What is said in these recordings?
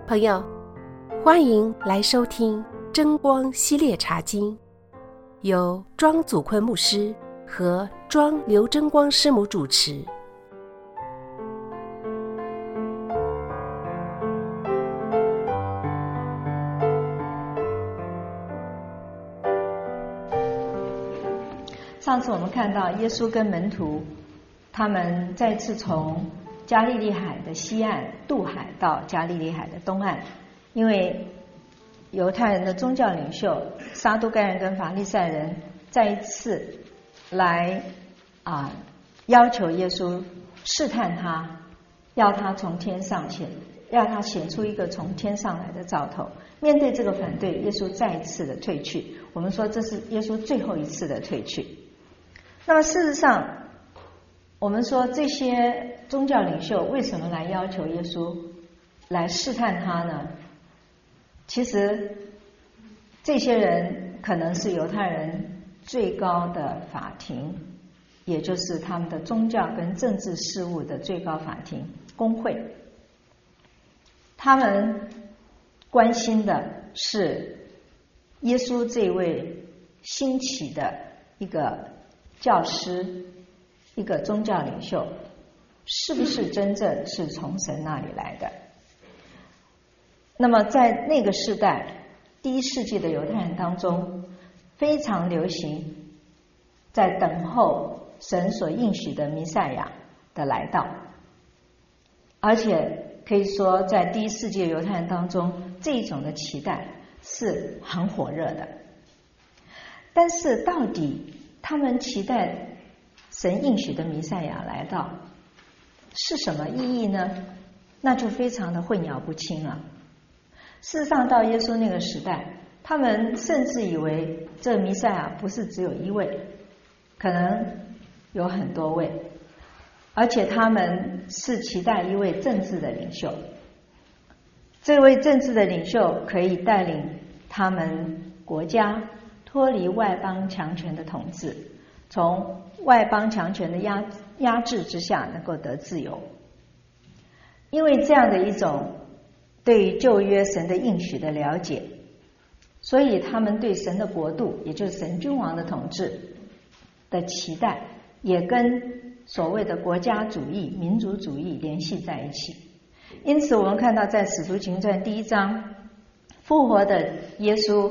朋友，欢迎来收听真光系列茶经，由庄祖坤牧师和庄刘真光师母主持。 上次我们看到耶稣跟门徒他们再次从加利利海的西岸渡海到加利利海的东岸，因为犹太人的宗教领袖撒都该人跟法利赛人再一次来要求耶稣试探他，要他从天上要他显出一个从天上来的兆头。面对这个反对，耶稣再一次的退去。我们说这是耶稣最后一次的退去。那么事实上，我们说这些宗教领袖为什么来要求耶稣来试探他呢？其实这些人可能是犹太人最高的法庭，也就是他们的宗教跟政治事务的最高法庭公会。他们关心的是耶稣这位兴起的一个教师，一个宗教领袖，是不是真正是从神那里来的？那么在那个时代，第一世纪的犹太人当中，非常流行在等候神所应许的弥赛亚的来到，而且可以说在第一世纪的犹太人当中，这一种的期待是很火热的。但是到底他们期待神应许的弥赛亚来到是什么意义呢？那就非常的混淆不清了。事实上，到耶稣那个时代，他们甚至以为这弥赛亚不是只有一位，可能有很多位，而且他们是期待一位政治的领袖。这位政治的领袖可以带领他们国家脱离外邦强权的统治，从外邦强权的压制之下能够得自由。因为这样的一种对于旧约神的应许的了解，所以他们对神的国度，也就是神君王的统治的期待，也跟所谓的国家主义、民族主义联系在一起。因此我们看到在使徒行传第1章，复活的耶稣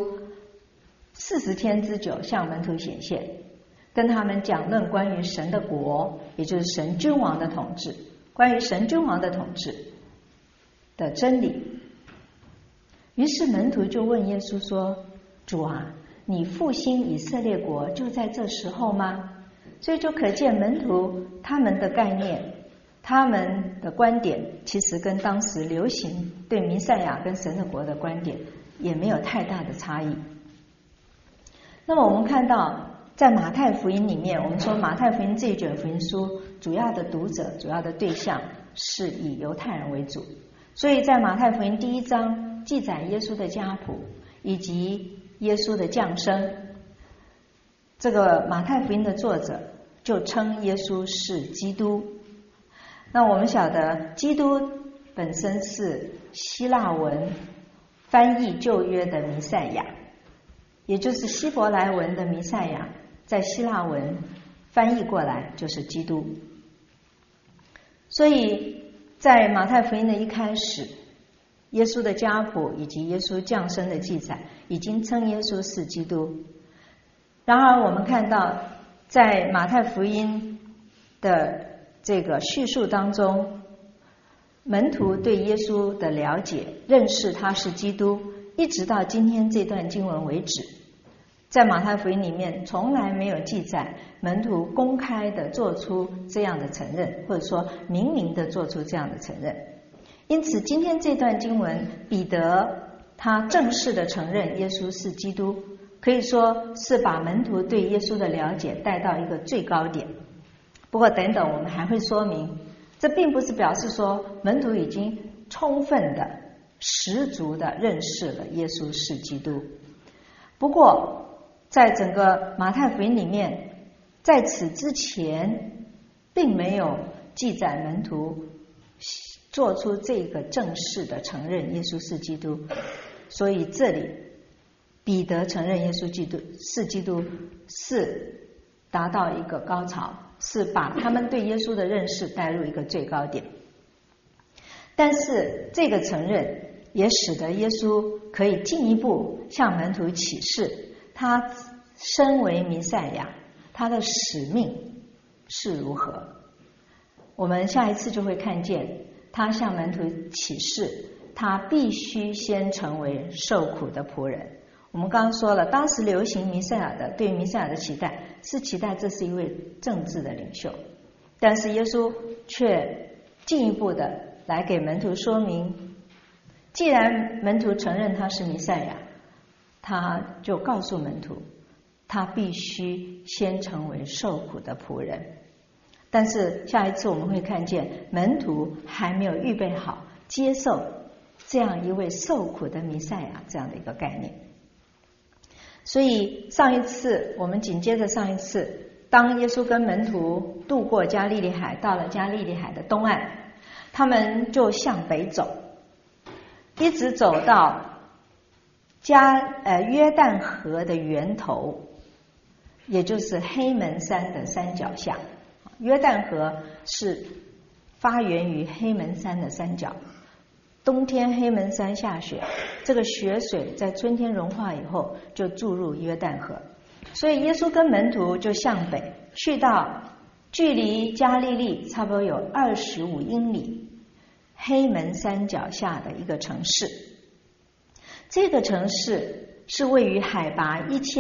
40天之久向门徒显现，跟他们讲论关于神的国，也就是神君王的统治，关于神君王的统治的真理。于是门徒就问耶稣说：主啊，你复兴以色列国就在这时候吗？所以就可见门徒他们的概念，他们的观点其实跟当时流行对弥赛亚跟神的国的观点也没有太大的差异。那么我们看到在马太福音里面，我们说马太福音这一卷福音书主要的读者、主要的对象是以犹太人为主，所以在马太福音第1章记载耶稣的家谱以及耶稣的降生，这个马太福音的作者就称耶稣是基督。那我们晓得基督本身是希腊文翻译旧约的弥赛亚，也就是希伯来文的弥赛亚，在希腊文翻译过来就是基督。所以在马太福音的一开始，耶稣的家谱以及耶稣降生的记载已经称耶稣是基督。然而我们看到在马太福音的这个叙述当中，门徒对耶稣的了解、认识他是基督，一直到今天这段经文为止，在马太福音里面从来没有记载门徒公开的做出这样的承认，或者说明明的做出这样的承认。因此今天这段经文，彼得他正式的承认耶稣是基督，可以说是把门徒对耶稣的了解带到一个最高点。不过等等我们还会说明，这并不是表示说门徒已经充分的、十足的认识了耶稣是基督。不过在整个马太福音里面，在此之前并没有记载门徒做出这个正式的承认耶稣是基督。所以这里彼得承认耶稣是基督，是达到一个高潮，是把他们对耶稣的认识带入一个最高点。但是这个承认也使得耶稣可以进一步向门徒启示，他身为弥赛亚，他的使命是如何。我们下一次就会看见他向门徒启示，他必须先成为受苦的仆人。我们刚刚说了，当时流行弥赛亚的对弥赛亚的期待是期待这是一位政治的领袖，但是耶稣却进一步的来给门徒说明，既然门徒承认他是弥赛亚，他就告诉门徒他必须先成为受苦的仆人。但是下一次我们会看见门徒还没有预备好接受这样一位受苦的弥赛亚这样的一个概念。所以我们紧接着上一次，当耶稣跟门徒渡过加利利海，到了加利利海的东岸，他们就向北走，一直走到约旦河的源头，也就是黑门山的山脚下。约旦河是发源于黑门山的山脚，冬天黑门山下雪，这个雪水在春天融化以后就注入约旦河，所以耶稣跟门徒就向北去到距离加利利差不多有25英里黑门山脚下的一个城市。这个城市是位于海拔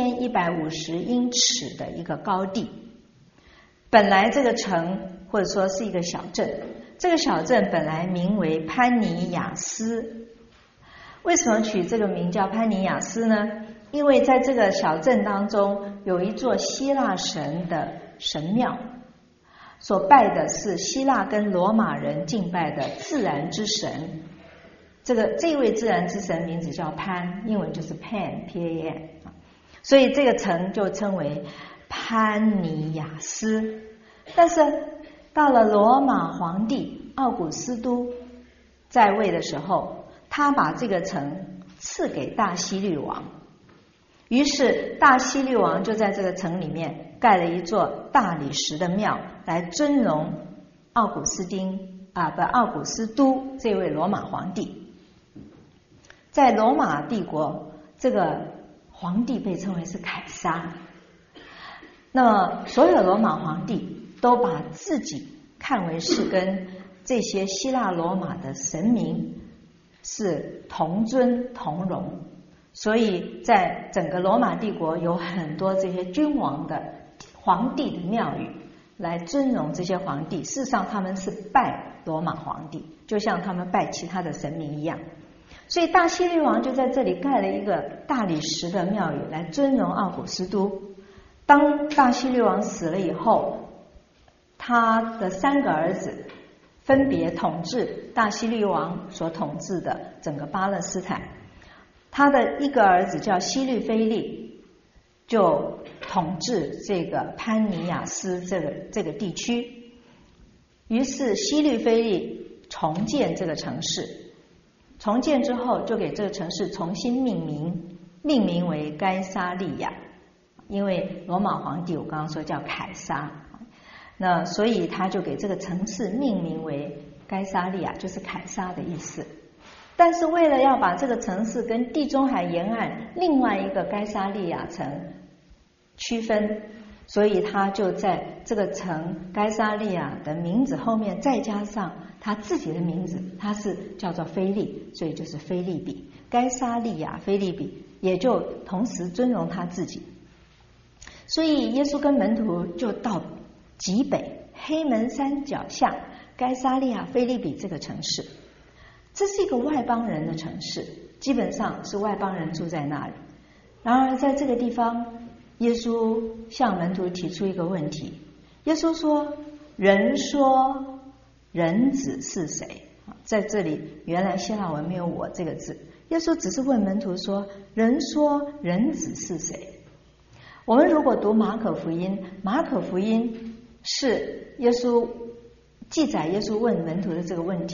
1150英尺的一个高地。本来这个城或者说是一个小镇，这个小镇本来名为潘尼亚斯。为什么取这个名叫潘尼亚斯呢？因为在这个小镇当中有一座希腊神的神庙，所拜的是希腊跟罗马人敬拜的自然之神。这位自然之神名字叫潘，英文就是 Pan P-A-N， 所以这个城就称为潘尼亚斯。但是到了罗马皇帝奥古斯都在位的时候，他把这个城赐给大希律王，于是大希律王就在这个城里面盖了一座大理石的庙，来尊荣奥古斯都这位罗马皇帝。在罗马帝国，这个皇帝被称为是凯撒。那么所有罗马皇帝都把自己看为是跟这些希腊罗马的神明是同尊同荣，所以在整个罗马帝国有很多这些君王的皇帝的庙宇来尊荣这些皇帝。事实上他们是拜罗马皇帝，就像他们拜其他的神明一样。所以大希律王就在这里盖了一个大理石的庙宇来尊荣奥古斯都。当大希律王死了以后，他的3个儿子分别统治大希律王所统治的整个巴勒斯坦。他的一个儿子叫希律菲利，就统治这个潘尼亚斯这个地区。于是希律菲利重建这个城市，重建之后就给这个城市重新命名为该撒利亚，因为罗马皇帝我刚刚说叫凯撒，那所以他就给这个城市命名为该撒利亚，就是凯撒的意思。但是为了要把这个城市跟地中海沿岸另外一个该撒利亚城区分，所以他就在这个城该撒利亚的名字后面再加上他自己的名字，他是叫做腓利，所以就是腓利比，该撒利亚腓利比，也就同时尊荣他自己。所以耶稣跟门徒就到极北黑门山脚下该撒利亚腓利比这个城市。这是一个外邦人的城市，基本上是外邦人住在那里。然而在这个地方，耶稣向门徒提出一个问题。耶稣说，人说人子是谁？在这里原来希腊文没有我这个字，耶稣只是问门徒说，人说人子是谁？我们如果读马可福音，马可福音是耶稣记载耶稣问门徒的这个问题，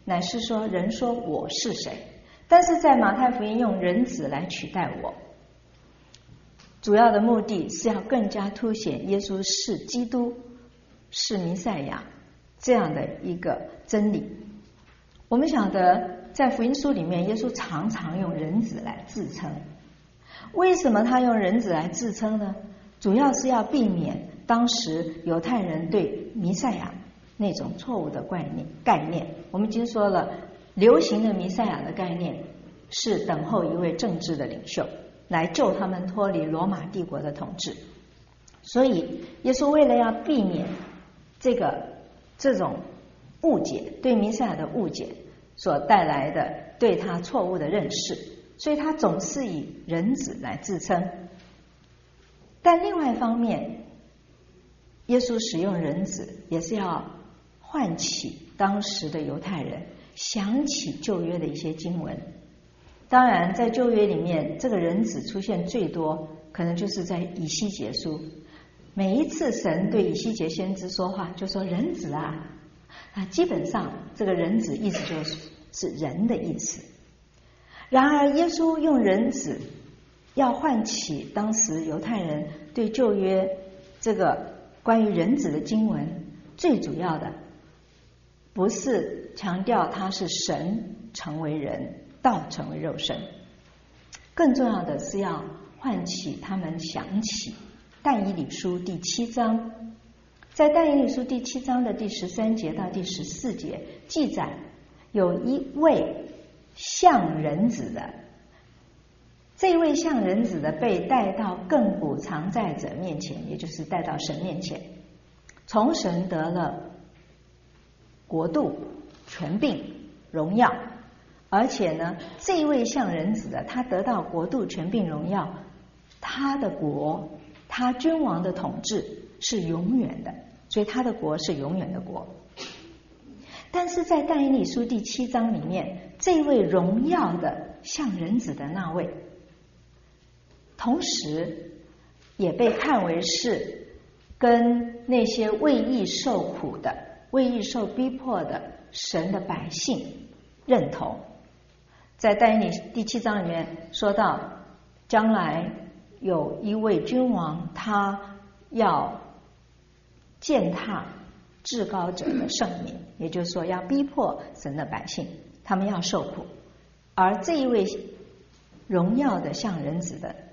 乃是说人说我是谁。但是在马太福音用人子来取代我，主要的目的是要更加凸显耶稣是基督，是弥赛亚这样的一个真理。我们晓得在福音书里面，耶稣常常用人子来自称。为什么他用人子来自称呢？主要是要避免当时犹太人对弥赛亚那种错误的概念。我们已经说了，流行的弥赛亚的概念是等候一位政治的领袖来救他们脱离罗马帝国的统治。所以耶稣为了要避免这种误解，对弥赛亚的误解所带来的对他错误的认识，所以他总是以人子来自称。但另外一方面，耶稣使用人子也是要唤起当时的犹太人想起旧约的一些经文。当然在旧约里面，这个人子出现最多可能就是在以西结书。每一次神对以西结先知说话，就说人子啊，基本上这个人子意思就是人的意思。然而耶稣用人子要唤起当时犹太人对旧约这个关于人子的经文，最主要的不是强调他是神成为人，道成为肉身，更重要的是要唤起他们想起但以理书第7章。在但以理书第7章的第13节到第14节记载，有一位像人子的，这位像人子的被带到亘古常在者面前，也就是带到神面前，从神得了国度、权柄、荣耀。而且呢，这位像人子的，他得到国度、权柄、荣耀，他的国，他君王的统治是永远的，所以他的国是永远的国。但是在但以理书第7章里面，这位荣耀的像人子的那位，同时也被看为是跟那些为义受苦的、为义受逼迫的神的百姓认同。在但以理第7章里面说到，将来有一位君王，他要践踏至高者的圣名，也就是说要逼迫神的百姓，他们要受苦。而这一位荣耀的像人子的，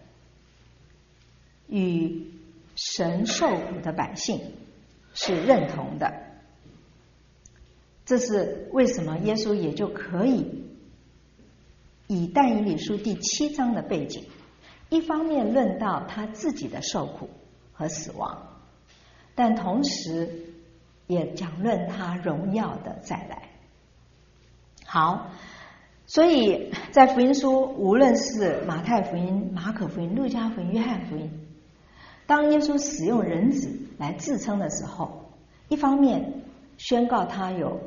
与神受苦的百姓是认同的。这是为什么耶稣也就可以以但以理书第7章的背景，一方面论到他自己的受苦和死亡，但同时也讲论他荣耀的再来。好，所以在福音书，无论是马太福音、马可福音、路加福音、约翰福音，当耶稣使用人子来自称的时候，一方面宣告他有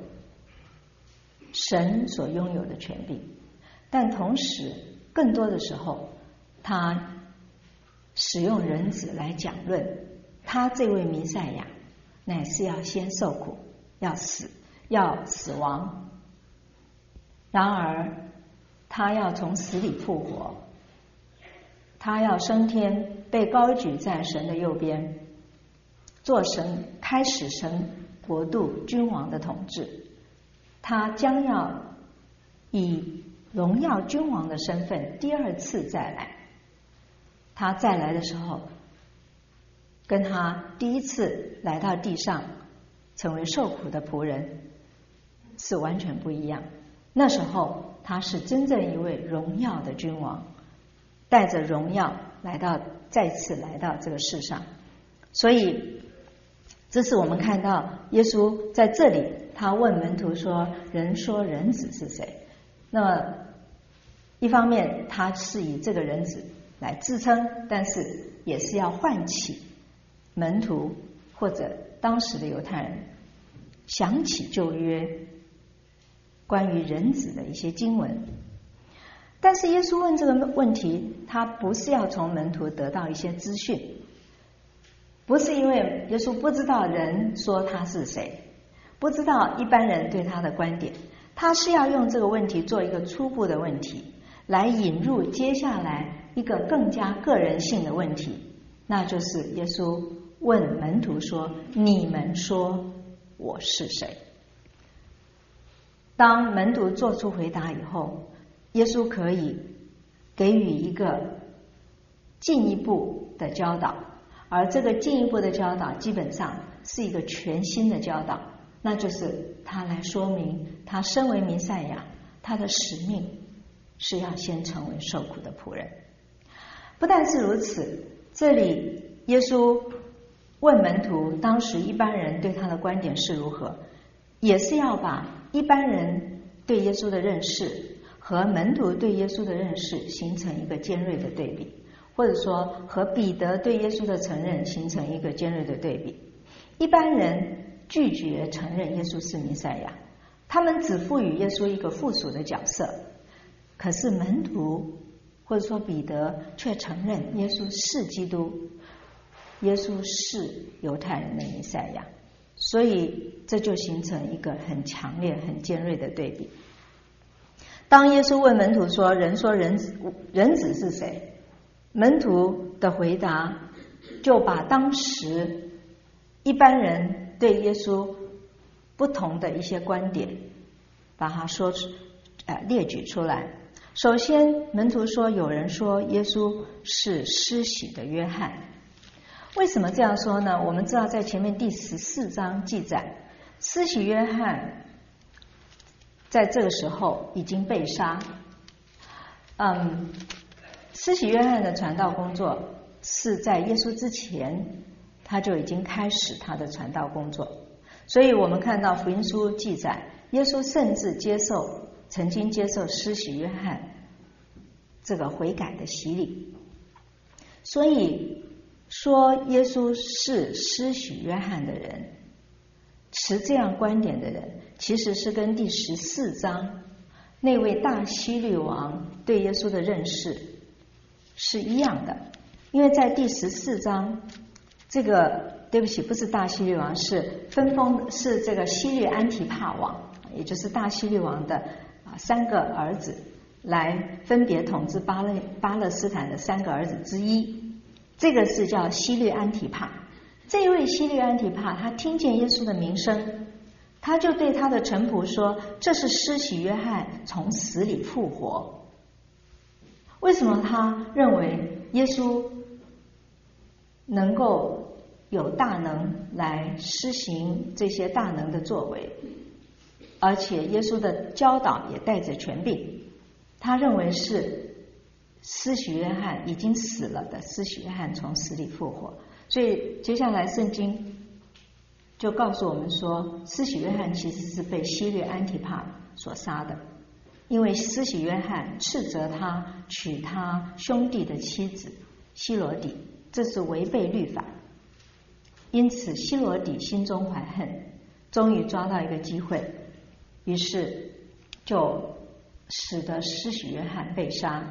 神所拥有的权柄，但同时更多的时候，他使用人子来讲论他这位弥赛亚乃是要先受苦，要死亡，然而他要从死里复活，他要升天，被高举在神的右边，做神，开始神国度君王的统治。他将要以荣耀君王的身份第二次再来。他再来的时候，跟他第一次来到地上成为受苦的仆人是完全不一样。那时候他是真正一位荣耀的君王，带着荣耀再次来到这个世上。所以这是我们看到耶稣在这里，他问门徒说，人说人子是谁？那么一方面他是以这个人子来自称，但是也是要唤起门徒或者当时的犹太人想起旧约关于人子的一些经文。但是耶稣问这个问题，他不是要从门徒得到一些资讯，不是因为耶稣不知道人说他是谁，不知道一般人对他的观点， 他是要用这个问题做一个初步的问题，来引入接下来一个更加个人性的问题，那就是耶稣问门徒说：你们说我是谁？当门徒做出回答以后，耶稣可以给予一个进一步的教导，而这个进一步的教导基本上是一个全新的教导，那就是他来说明他身为弥赛亚，他的使命是要先成为受苦的仆人。不但是如此，这里耶稣问门徒当时一般人对他的观点是如何，也是要把一般人对耶稣的认识和门徒对耶稣的认识形成一个尖锐的对比，或者说和彼得对耶稣的承认形成一个尖锐的对比。一般人拒绝承认耶稣是弥赛亚，他们只赋予耶稣一个附属的角色，可是门徒或者说彼得却承认耶稣是基督，耶稣是犹太人的弥赛亚，所以这就形成一个很强烈很尖锐的对比。当耶稣问门徒说人子是谁，门徒的回答就把当时一般人对耶稣不同的一些观点把它列举出来。首先门徒说，有人说耶稣是施洗的约翰。为什么这样说呢？我们知道在前面第14章记载，施洗约翰在这个时候已经被杀。施洗约翰的传道工作是在耶稣之前他就已经开始他的传道工作，所以我们看到福音书记载，耶稣甚至曾经接受施洗约翰这个悔改的洗礼。所以说耶稣是施洗约翰的人，持这样观点的人，其实是跟第14章那位大希律王对耶稣的认识是一样的。因为在第14章，不是大希律王，是这个希律安提帕王，也就是大希律王的3个儿子，来分别统治巴勒斯坦的3个儿子之一。这个是叫希律安提帕。这位希律安提帕他听见耶稣的名声，他就对他的臣仆说，这是施洗约翰从死里复活。为什么他认为耶稣能够有大能来施行这些大能的作为，而且耶稣的教导也带着权柄？他认为是施洗约翰已经死了的施洗约翰从死里复活。所以接下来圣经就告诉我们说，施洗约翰其实是被希律安提帕所杀的，因为施洗约翰斥责他娶他兄弟的妻子希罗底，这是违背律法。因此希罗底心中怀恨，终于抓到一个机会，于是就使得施洗约翰被杀。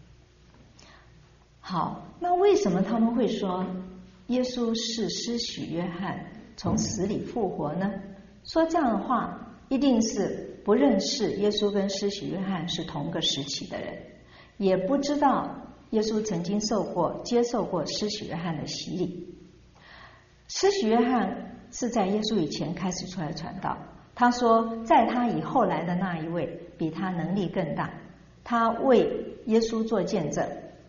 好，那为什么他们会说耶稣是施洗约翰从死里复活呢？说这样的话，一定是不认识耶稣跟施洗约翰是同个时期的人，也不知道耶稣曾经接受过施洗约翰的洗礼。施洗约翰是在耶稣以前开始出来传道，他说在他以后来的那一位比他能力更大，他为耶稣做见证，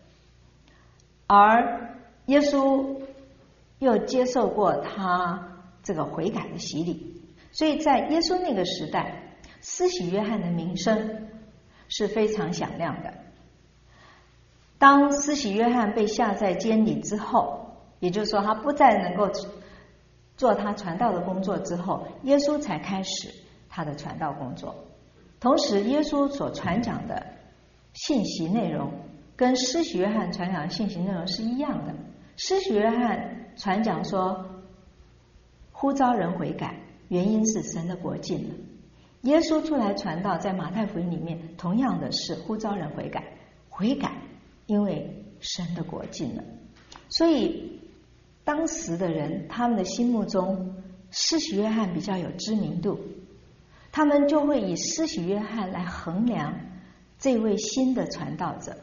而耶稣又接受过他这个悔改的洗礼。所以在耶稣那个时代，施洗约翰的名声是非常响亮的。当施洗约翰被下在监里之后，也就是说他不再能够做他传道的工作之后，耶稣才开始他的传道工作。同时耶稣所传讲的信息内容跟施洗约翰传讲的信息内容是一样的。施洗约翰传讲说呼召人悔改，原因是神的国近了。耶稣出来传道，在马太福音里面同样的是呼召人悔改，因为神的国近了。所以当时的人他们的心目中施洗约翰比较有知名度， 他们就会以施洗约翰来衡量这位新的传道者。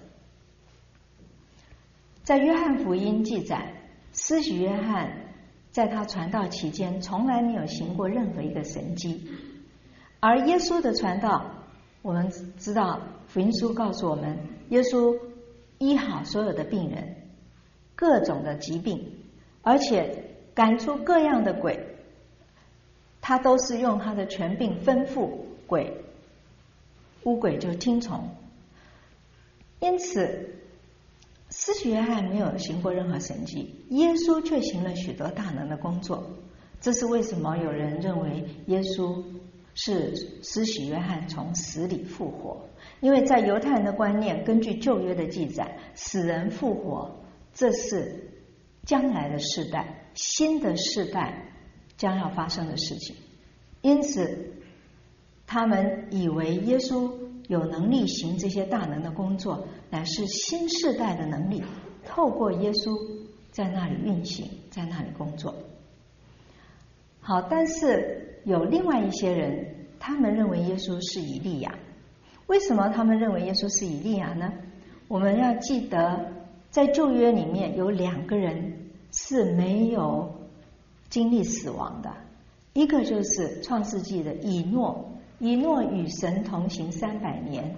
在约翰福音记载，施洗约翰在他传道期间从来没有行过任何一个神迹，而耶稣的传道，我们知道福音书告诉我们，耶稣医好所有的病人，各种的疾病，而且赶出各样的鬼，他都是用他的权柄吩咐鬼，污鬼就听从。因此施洗约翰没有行过任何神迹，耶稣却行了许多大能的工作。这是为什么有人认为耶稣是施洗约翰从死里复活？因为在犹太人的观念，根据旧约的记载，死人复活，这是将来的世代，新的世代将要发生的事情。因此他们以为耶稣有能力行这些大能的工作，乃是新世代的能力，透过耶稣在那里运行，在那里工作。好，但是有另外一些人，他们认为耶稣是以利亚。为什么他们认为耶稣是以利亚呢？我们要记得，在旧约里面有2个人是没有经历死亡的，一个就是创世纪的以诺。以诺与神同行300年，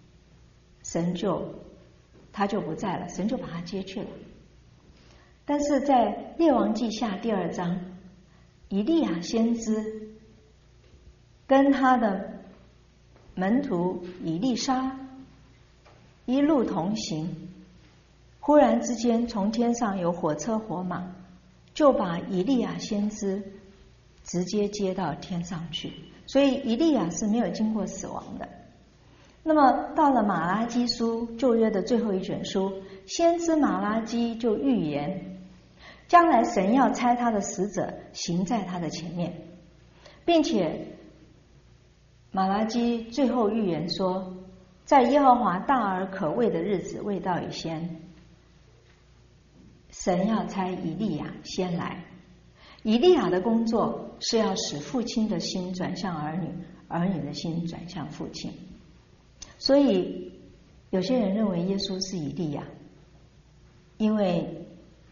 他就不在了，神就把他接去了。但是在列王记下第2章，以利亚先知跟他的门徒以利沙一路同行，忽然之间从天上有火车火马，就把以利亚先知直接接到天上去。所以以利亚是没有经过死亡的。那么到了马拉基书，旧约的最后一卷书，先知马拉基就预言，将来神要差他的使者行在他的前面，并且马拉基最后预言说，在耶和华大而可畏的日子未到以先，神要差以利亚先来。以利亚的工作是要使父亲的心转向儿女，儿女的心转向父亲。所以有些人认为耶稣是以利亚，因为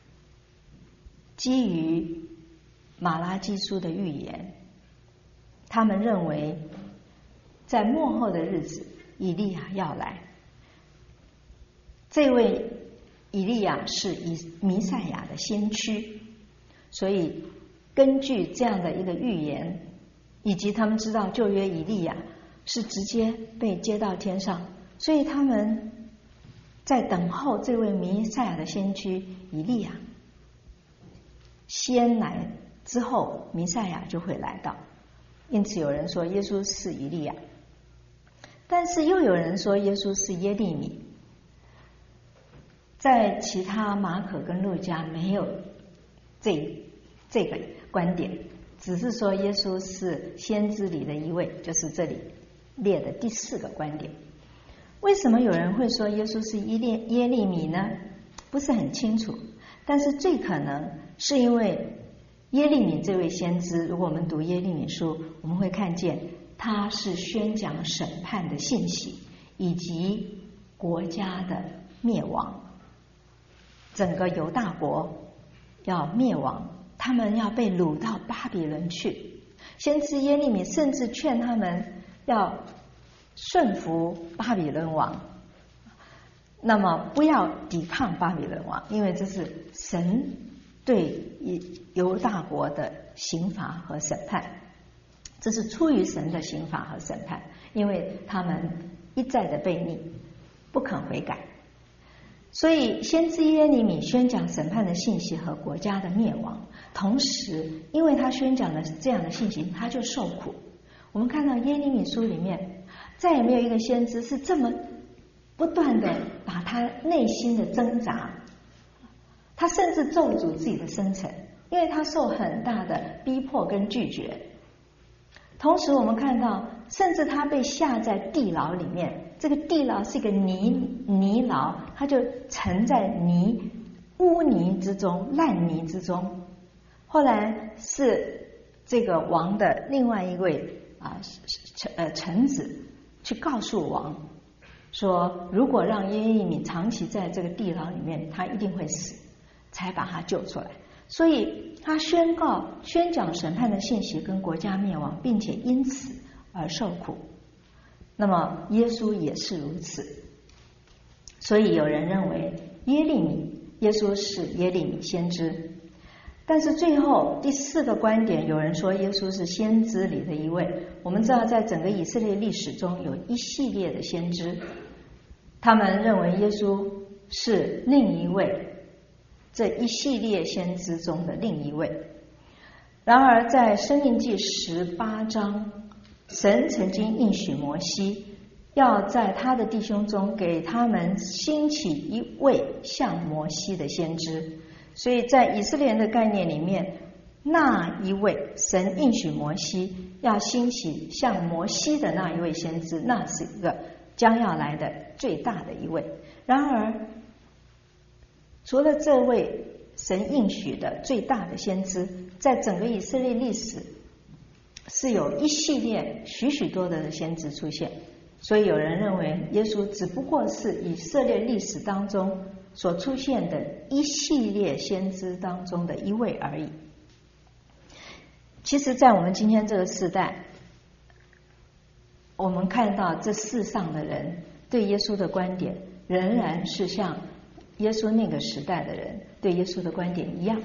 基于马拉基书的预言，他们认为在末后的日子以利亚要来。这位以利亚是弥赛亚的先驱，所以根据这样的一个预言，以及他们知道旧约以利亚是直接被接到天上，所以他们在等候这位弥赛亚的先驱以利亚先来之后，弥赛亚就会来到。因此有人说耶稣是以利亚，但是又有人说耶稣是耶利米。在其他马可跟路加没有这个观点，只是说耶稣是先知里的一位，就是这里列的第4个观点。为什么有人会说耶稣是耶利米呢？不是很清楚，但是最可能是因为耶利米这位先知，如果我们读耶利米书，我们会看见他是宣讲审判的信息，以及国家的灭亡，整个犹大国要灭亡，他们要被掳到巴比伦去。先知耶利米甚至劝他们要顺服巴比伦王，那么不要抵抗巴比伦王，因为这是神对犹大国的刑罚和审判，这是出于神的刑罚和审判，因为他们一再的悖逆，不肯悔改。所以先知耶利米宣讲审判的信息和国家的灭亡，同时因为他宣讲了这样的信息，他就受苦。我们看到耶利米书里面再也没有一个先知是这么不断的把他内心的挣扎，他甚至咒诅自己的生辰，因为他受很大的逼迫跟拒绝。同时我们看到甚至他被下在地牢里面，这个地牢是一个泥牢，他就沉在污泥之中，烂泥之中。后来是这个王的另外一位臣子去告诉王说，如果让耶利米长期在这个地牢里面，他一定会死，才把他救出来。所以他宣讲审判的信息跟国家灭亡，并且因此而受苦。那么耶稣也是如此。所以有人认为耶稣是耶利米先知。但是最后第4个观点，有人说耶稣是先知里的一位。我们知道在整个以色列历史中有一系列的先知，他们认为耶稣是另一位，这一系列先知中的另一位。然而在申命记18章，神曾经应许摩西，要在他的弟兄中给他们兴起一位像摩西的先知。所以在以色列人的概念里面，那一位神应许摩西要兴起像摩西的那一位先知，那是一个将要来的最大的一位。然而除了这位神应许的最大的先知，在整个以色列历史是有一系列许许多的先知出现。所以有人认为耶稣只不过是以色列历史当中所出现的一系列先知当中的一位而已。其实在我们今天这个时代，我们看到这世上的人对耶稣的观点仍然是像耶稣那个时代的人对耶稣的观点一样，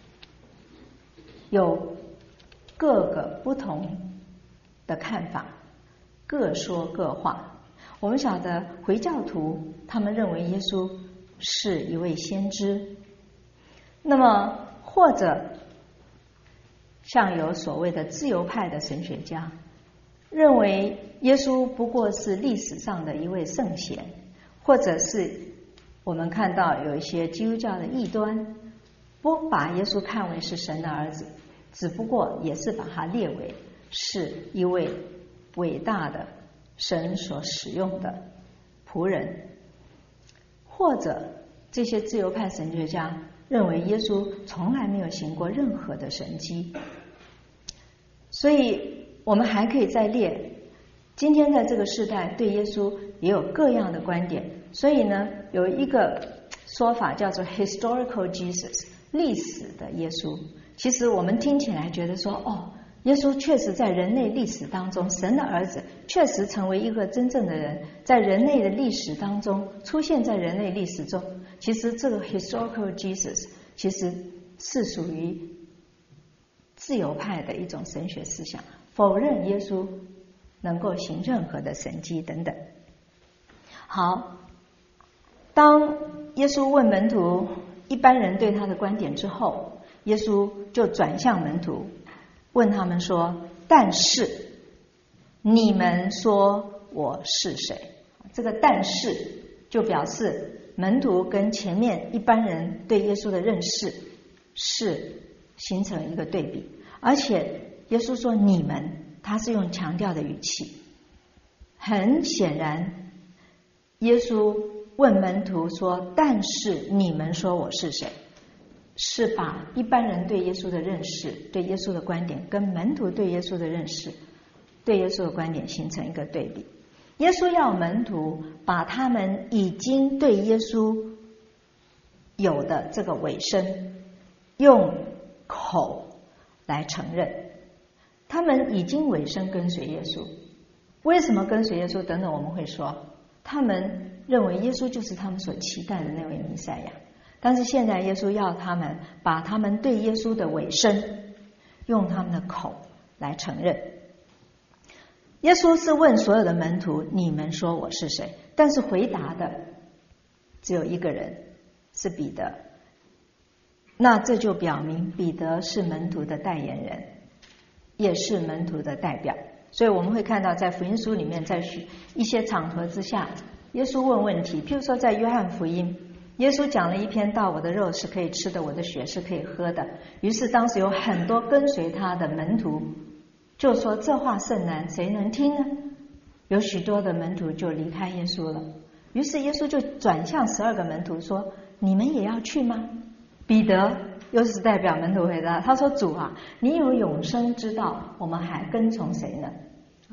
有各个不同的看法，各说各话。我们晓得回教徒他们认为耶稣是一位先知，那么或者像有所谓的自由派的神学家认为耶稣不过是历史上的一位圣贤，或者是我们看到有一些基督教的异端不把耶稣看为是神的儿子，只不过也是把他列为是一位伟大的神所使用的仆人。或者这些自由派神学家认为耶稣从来没有行过任何的神迹。所以我们还可以再列，今天在这个时代对耶稣也有各样的观点。所以呢，有一个说法叫做 historical Jesus， 历史的耶稣。其实我们听起来觉得说，耶稣确实在人类历史当中，神的儿子确实成为一个真正的人，在人类的历史当中出现在人类历史中。其实这个 historical Jesus 其实是属于自由派的一种神学思想，否认耶稣能够行任何的神迹等等。好，当耶稣问门徒一般人对他的观点之后，耶稣就转向门徒问他们说，但是你们说我是谁？这个但是就表示门徒跟前面一般人对耶稣的认识是形成一个对比。而且耶稣说你们，他是用强调的语气。很显然耶稣问门徒说，但是你们说我是谁，是把一般人对耶稣的认识，对耶稣的观点跟门徒对耶稣的认识，对耶稣的观点形成一个对比。耶稣要门徒把他们已经对耶稣有的这个委身用口来承认，他们已经委身跟随耶稣。为什么跟随耶稣？等等我们会说，他们认为耶稣就是他们所期待的那位弥赛亚。但是现在耶稣要他们把他们对耶稣的委身用他们的口来承认。耶稣是问所有的门徒，你们说我是谁？但是回答的只有一个人，是彼得。那这就表明彼得是门徒的代言人，也是门徒的代表。所以我们会看到在福音书里面，在一些场合之下，耶稣问问题。譬如说在约翰福音，耶稣讲了一篇道，我的肉是可以吃的，我的血是可以喝的。于是当时有很多跟随他的门徒就说，这话甚难，谁能听呢？有许多的门徒就离开耶稣了。于是耶稣就转向12个门徒说，你们也要去吗？彼得又是代表门徒回答，他说，主啊，你有永生之道，我们还跟从谁呢？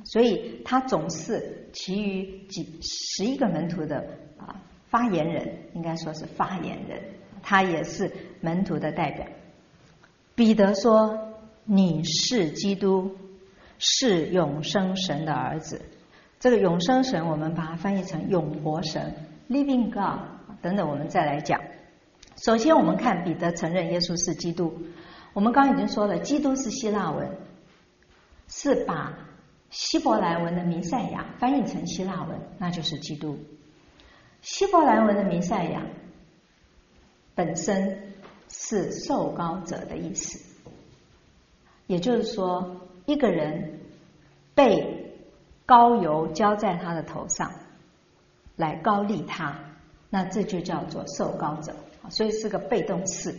所以他总是其余11个门徒的发言人，应该说是发言人，他也是门徒的代表。彼得说：“你是基督，是永生神的儿子。”这个永生神，我们把它翻译成永活神 （Living God） 等等，我们再来讲。首先，我们看彼得承认耶稣是基督。我们刚刚已经说了，基督是希腊文，是把希伯来文的弥赛亚翻译成希腊文，那就是基督。希伯来文的弥赛亚本身是受膏者的意思，也就是说，一个人被膏油浇在他的头上，来膏立他，那这就叫做受膏者，所以是个被动式。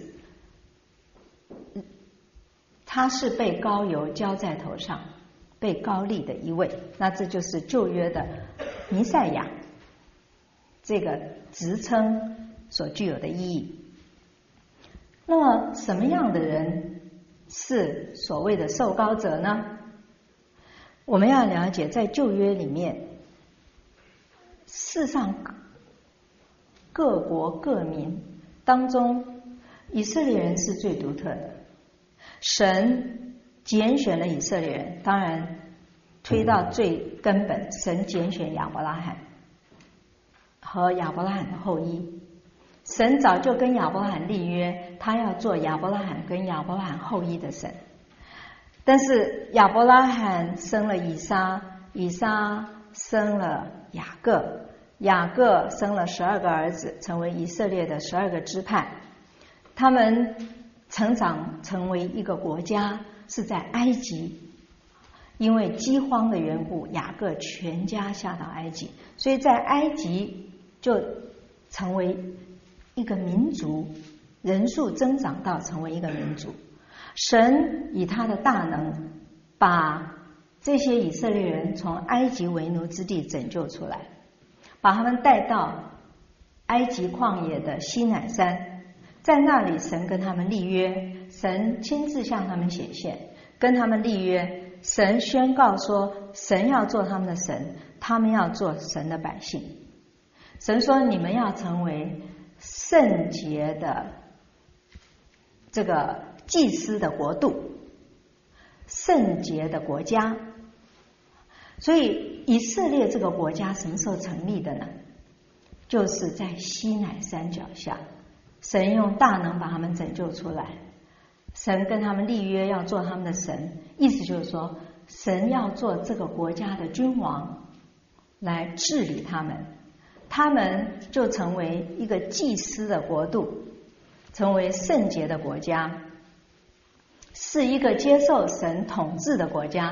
他是被膏油浇在头上，被膏立的一位，那这就是旧约的弥赛亚这个职称所具有的意义。那么什么样的人是所谓的受膏者呢？我们要了解，在旧约里面，世上各国各民当中，以色列人是最独特的。神拣选了以色列人，当然推到最根本，神拣选亚伯拉罕和亚伯拉罕的后裔。神早就跟亚伯拉罕立约，他要做亚伯拉罕跟亚伯拉罕后裔的神。但是亚伯拉罕生了以撒，以撒生了雅各，雅各生了12个儿子，成为以色列的12个支派。他们成长成为一个国家，是在埃及，因为饥荒的缘故，雅各全家下到埃及，所以在埃及就成为一个民族，人数增长到成为一个民族。神以他的大能，把这些以色列人从埃及为奴之地拯救出来，把他们带到埃及旷野的西乃山，在那里神跟他们立约，神亲自向他们显现，跟他们立约。神宣告说，神要做他们的神，他们要做神的百姓。神说，你们要成为圣洁的这个祭司的国度，圣洁的国家。所以以色列这个国家什么时候成立的呢？就是在西乃山脚下，神用大能把他们拯救出来，神跟他们立约要做他们的神，意思就是说，神要做这个国家的君王，来治理他们，他们就成为一个祭司的国度，成为圣洁的国家，是一个接受神统治的国家。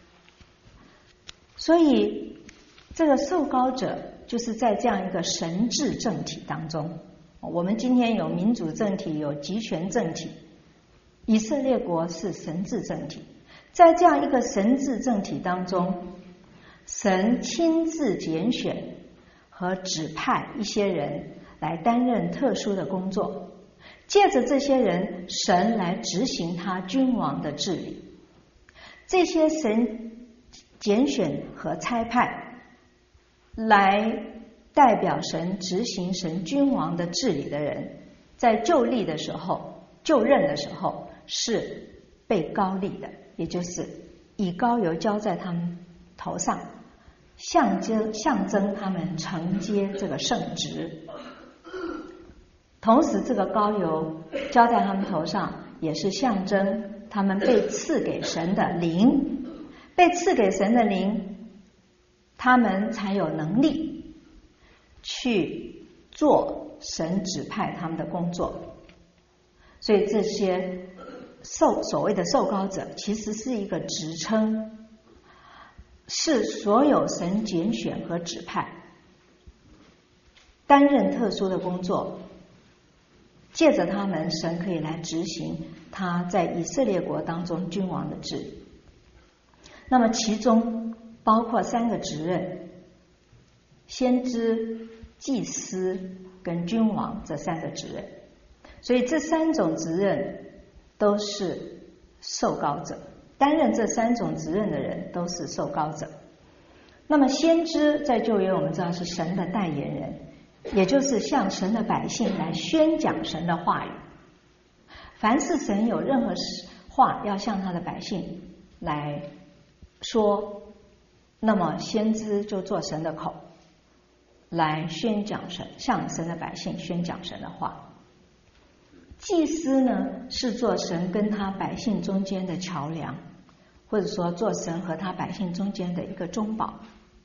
所以这个受膏者就是在这样一个神治政体当中，我们今天有民主政体，有集权政体，以色列国是神治政体。在这样一个神治政体当中，神亲自拣选和指派一些人来担任特殊的工作，借着这些人，神来执行他君王的治理。这些神拣选和差派来代表神执行神君王的治理的人，在就任的时候是被膏立的，也就是以膏油浇在他们头上，象征他们承接这个圣职。同时这个膏油浇在他们头上，也是象征他们被赐给神的灵，被赐给神的灵，他们才有能力去做神指派他们的工作。所以这些所谓的受膏者其实是一个职称，是所有神拣选和指派担任特殊的工作，借着他们，神可以来执行他在以色列国当中君王的治理。那么其中包括3个职任：先知、祭司跟君王，这3个职任。所以这3种职任都是受膏者，担任这3种职任的人都是受膏者。 那么先知在旧约我们知道是神的代言人，也就是向神的百姓来宣讲神的话语。凡是神有任何话要向他的百姓来说，那么先知就做神的口，来宣讲神，向神的百姓宣讲神的话。祭司呢，是做神跟他百姓中间的桥梁，或者说做神和他百姓中间的一个中保。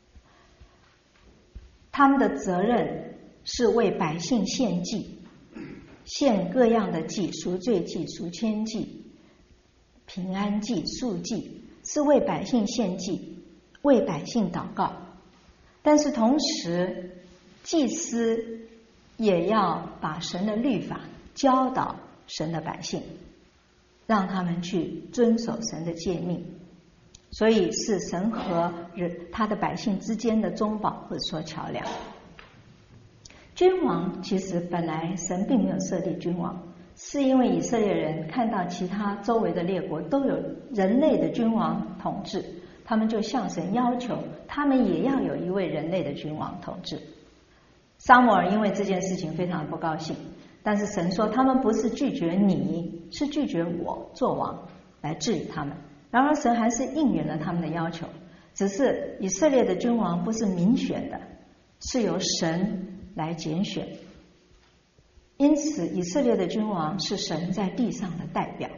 他们的责任是为百姓献祭，献各样的祭，赎罪祭、赎愆祭、平安祭、赎祭，是为百姓献祭，为百姓祷告。但是同时，祭司也要把神的律法教导神的百姓，让他们去遵守神的诫命，所以是神和他的百姓之间的中保，或者说桥梁。君王其实本来神并没有设立君王，是因为以色列人看到其他周围的列国都有人类的君王统治，他们就向神要求他们也要有一位人类的君王统治。撒母耳因为这件事情非常不高兴，但是神说他们不是拒绝你，是拒绝我做王来治理他们。然而神还是应允了他们的要求，只是以色列的君王不是民选的，是由神来拣选。因此以色列的君王是神在地上的代表。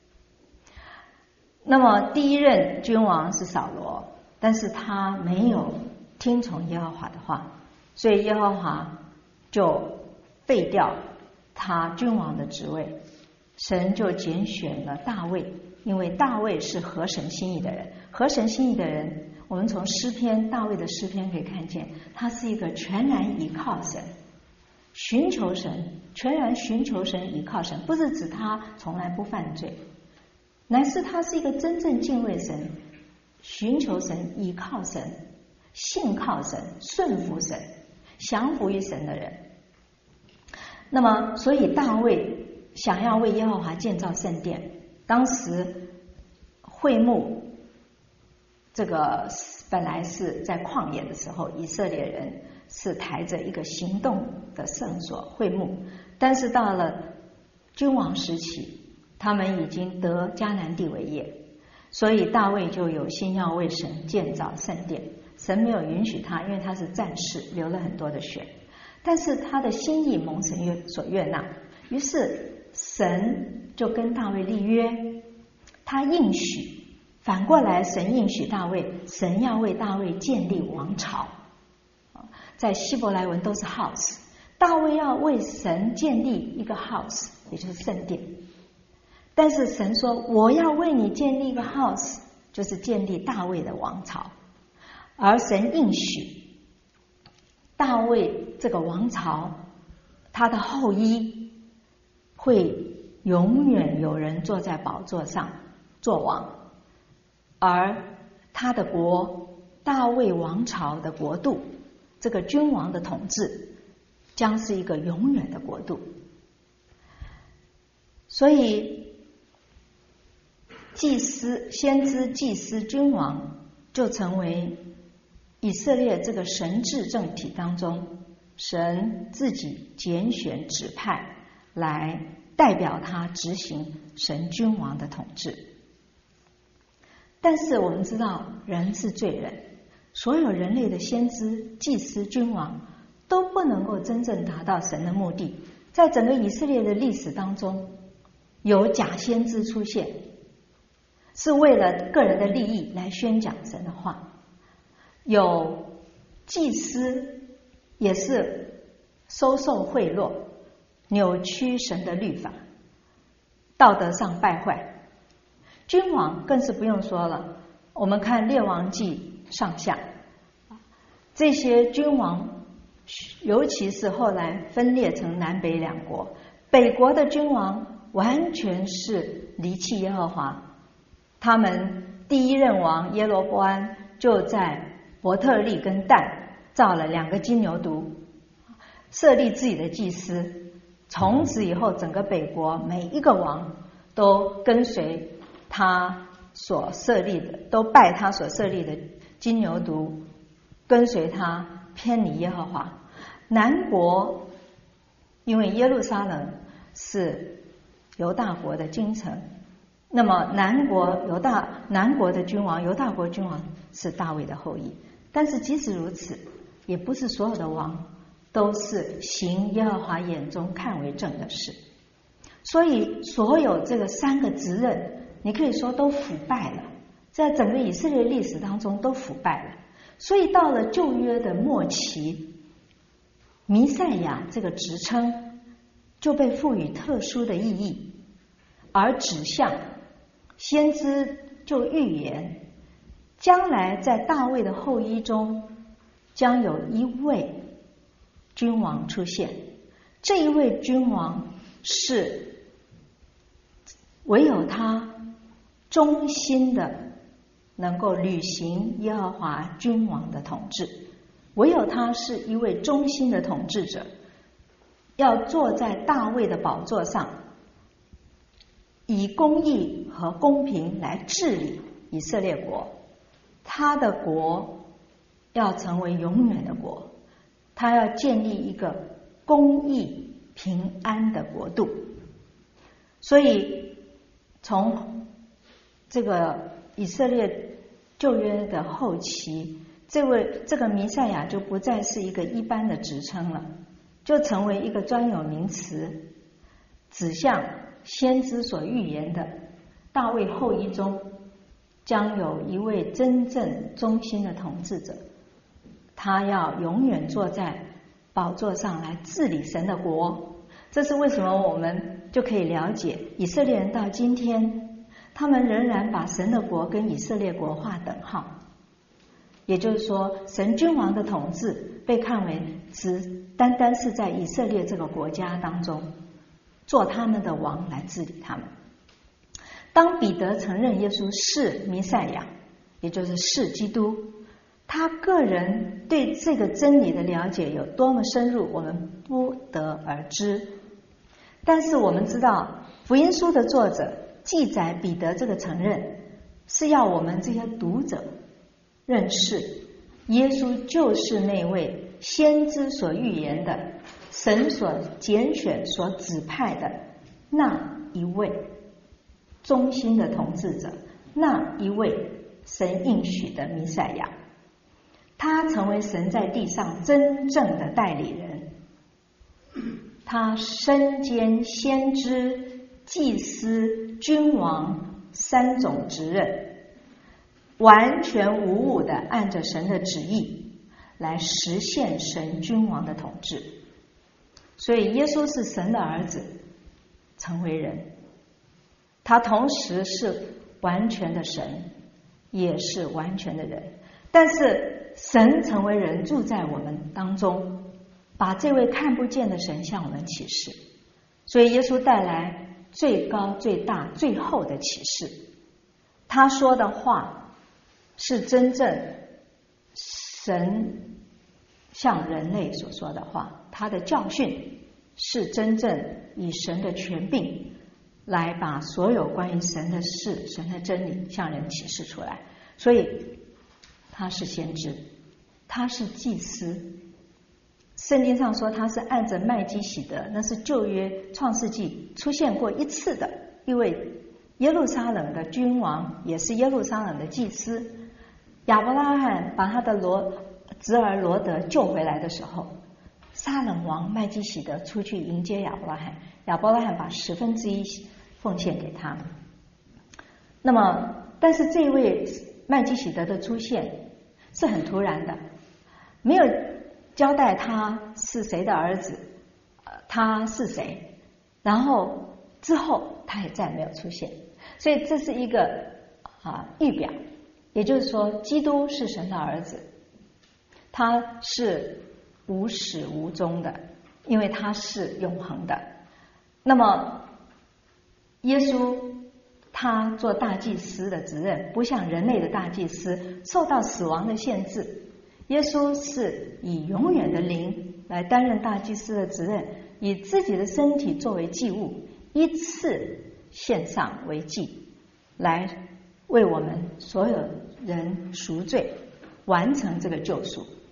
那么第一任君王是扫罗，但是他没有听从耶和华的话，所以耶和华就废掉他君王的职位，神就拣选了大卫，因为大卫是合神心意的人。合神心意的人，我们从诗篇，大卫的诗篇可以看见，他是一个全然依靠神，寻求神，全然寻求神，依靠神，不是指他从来不犯罪，乃是他是一个真正敬畏神、寻求神、依靠神、信靠神、顺服神、降服于神的人。那么所以大卫想要为耶和华建造圣殿，当时会幕这个本来是在旷野的时候，以色列人是抬着一个行动的圣所会幕，但是到了君王时期，他们已经得迦南地为业，所以大卫就有心要为神建造圣殿。神没有允许他，因为他是战士，流了很多的血，但是他的心意蒙神所悦纳，于是神就跟大卫立约，他应许，反过来神应许大卫，神要为大卫建立王朝，在希伯来文都是 house， 大卫要为神建立一个 house， 也就是圣殿。但是神说我要为你建立一个 house， 就是建立大卫的王朝，而神应许大卫这个王朝，他的后裔会永远有人坐在宝座上做王，而他的国，大卫王朝的国度，这个君王的统治将是一个永远的国度。所以祭司、先知、祭司、君王就成为以色列这个神治政体当中神自己拣选指派来代表他执行神君王的统治。但是我们知道人是罪人，所有人类的先知、祭司、君王都不能够真正达到神的目的。在整个以色列的历史当中，有假先知出现，是为了个人的利益来宣讲神的话，有祭司也是收受贿赂，扭曲神的律法，道德上败坏。君王更是不用说了，我们看列王记上下，这些君王尤其是后来分裂成南北两国，北国的君王完全是离弃耶和华，他们第一任王耶罗波安就在伯特利跟但造了2个金牛犊，设立自己的祭司，从此以后整个北国每一个王都跟随他所设立的，都拜他所设立的金牛犊跟随他偏离耶和华。南国因为耶路撒冷是犹大国的京城，那么南国的君王，犹大国君王是大卫的后裔。但是即使如此，也不是所有的王都是行耶和华眼中看为正的事。所以所有这个3个职任，你可以说都腐败了，在整个以色列历史当中都腐败了。所以到了旧约的末期，弥赛亚这个职称就被赋予特殊的意义，而指向先知就预言，将来在大卫的后裔中将有一位君王出现。这一位君王是唯有他忠心的能够履行耶和华君王的统治，唯有他是一位忠心的统治者，要坐在大卫的宝座上，以公义和公平来治理以色列国。他的国要成为永远的国，他要建立一个公义平安的国度。所以从这个以色列旧约的后期，这个弥赛亚就不再是一个一般的职称了，就成为一个专有名词，指向先知所预言的大卫后裔中将有一位真正忠心的统治者，他要永远坐在宝座上来治理神的国。这是为什么我们就可以了解以色列人到今天，他们仍然把神的国跟以色列国划等号。也就是说，神君王的统治被看为只单单是在以色列这个国家当中做他们的王来治理他们。当彼得承认耶稣是弥赛亚，也就是是基督，他个人对这个真理的了解有多么深入，我们不得而知。但是我们知道，福音书的作者记载彼得这个承认，是要我们这些读者认识耶稣就是那位先知所预言的，神所拣选所指派的那一位忠心的统治者，那一位神应许的弥赛亚。他成为神在地上真正的代理人，他身兼先知、祭司、君王3种职任，完全无误的按着神的旨意来实现神君王的统治。所以耶稣是神的儿子，成为人，他同时是完全的神，也是完全的人。但是神成为人，住在我们当中，把这位看不见的神向我们启示。所以耶稣带来最高、最大、最后的启示。他说的话是真正神向人类所说的话，他的教训是真正以神的权柄来把所有关于神的事、神的真理向人启示出来。所以他是先知，他是祭司。圣经上说他是按着麦基洗德，那是旧约创世纪出现过一次的一位耶路撒冷的君王，也是耶路撒冷的祭司。亚伯拉罕把他的侄儿罗德救回来的时候，撒冷王麦基洗德出去迎接亚伯拉罕，亚伯拉罕把1/10奉献给他。那么但是这位麦基洗德的出现是很突然的，没有交代他是谁的儿子，他是谁，然后之后他也再没有出现。所以这是一个预表，也就是说基督是神的儿子，他是无始无终的，因为他是永恒的。那么耶稣他做大祭司的职任，不像人类的大祭司受到死亡的限制，耶稣是以永远的灵来担任大祭司的职任，以自己的身体作为祭物，一次献上为祭，来为我们所有人赎罪，完成这个救赎。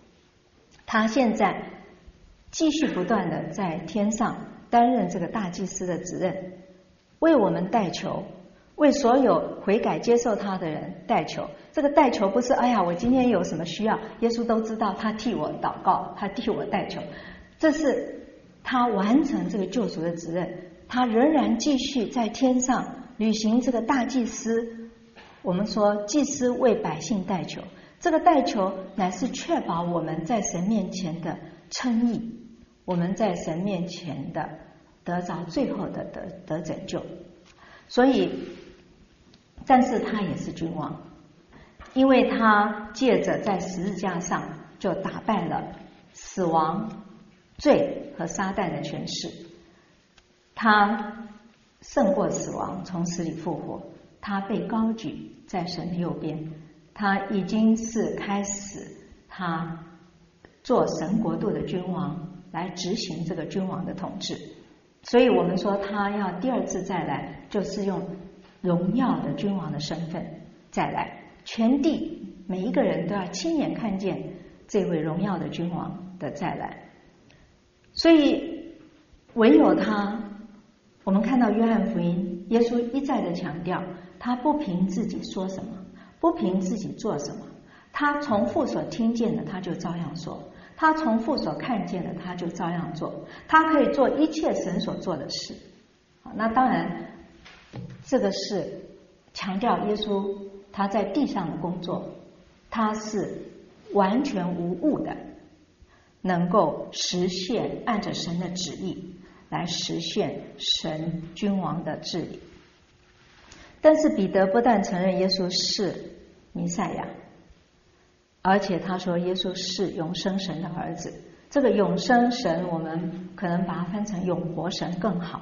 他现在继续不断的在天上担任这个大祭司的职任，为我们代求，为所有悔改接受他的人代求。这个代求不是哎呀我今天有什么需要，耶稣都知道，他替我祷告，他替我代求，这是他完成这个救赎的职任，他仍然继续在天上履行这个大祭司。我们说祭司为百姓代求，这个代求乃是确保我们在神面前的称义，我们在神面前的得着最后的得拯救。所以但是他也是君王，因为他借着在十字架上就打败了死亡、罪和撒旦的权势，他胜过死亡，从死里复活，他被高举在神的右边，他已经是开始他做神国度的君王，来执行这个君王的统治。所以我们说他要第二次再来，就是用荣耀的君王的身份再来，全地每一个人都要亲眼看见这位荣耀的君王的再来。所以唯有他，我们看到约翰福音，耶稣一再的强调，他不凭自己说什么，不凭自己做什么，他从父所听见的他就照样说，他从父所看见的他就照样做，他可以做一切神所做的事。那当然这个是强调耶稣他在地上的工作，他是完全无误的，能够实现按着神的旨意来实现神君王的治理。但是彼得不但承认耶稣是弥赛亚，而且他说耶稣是永生神的儿子。这个永生神我们可能把它翻成永活神更好，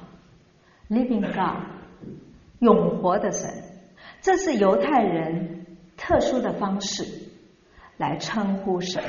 Living God， 永活的神。这是犹太人特殊的方式来称呼神。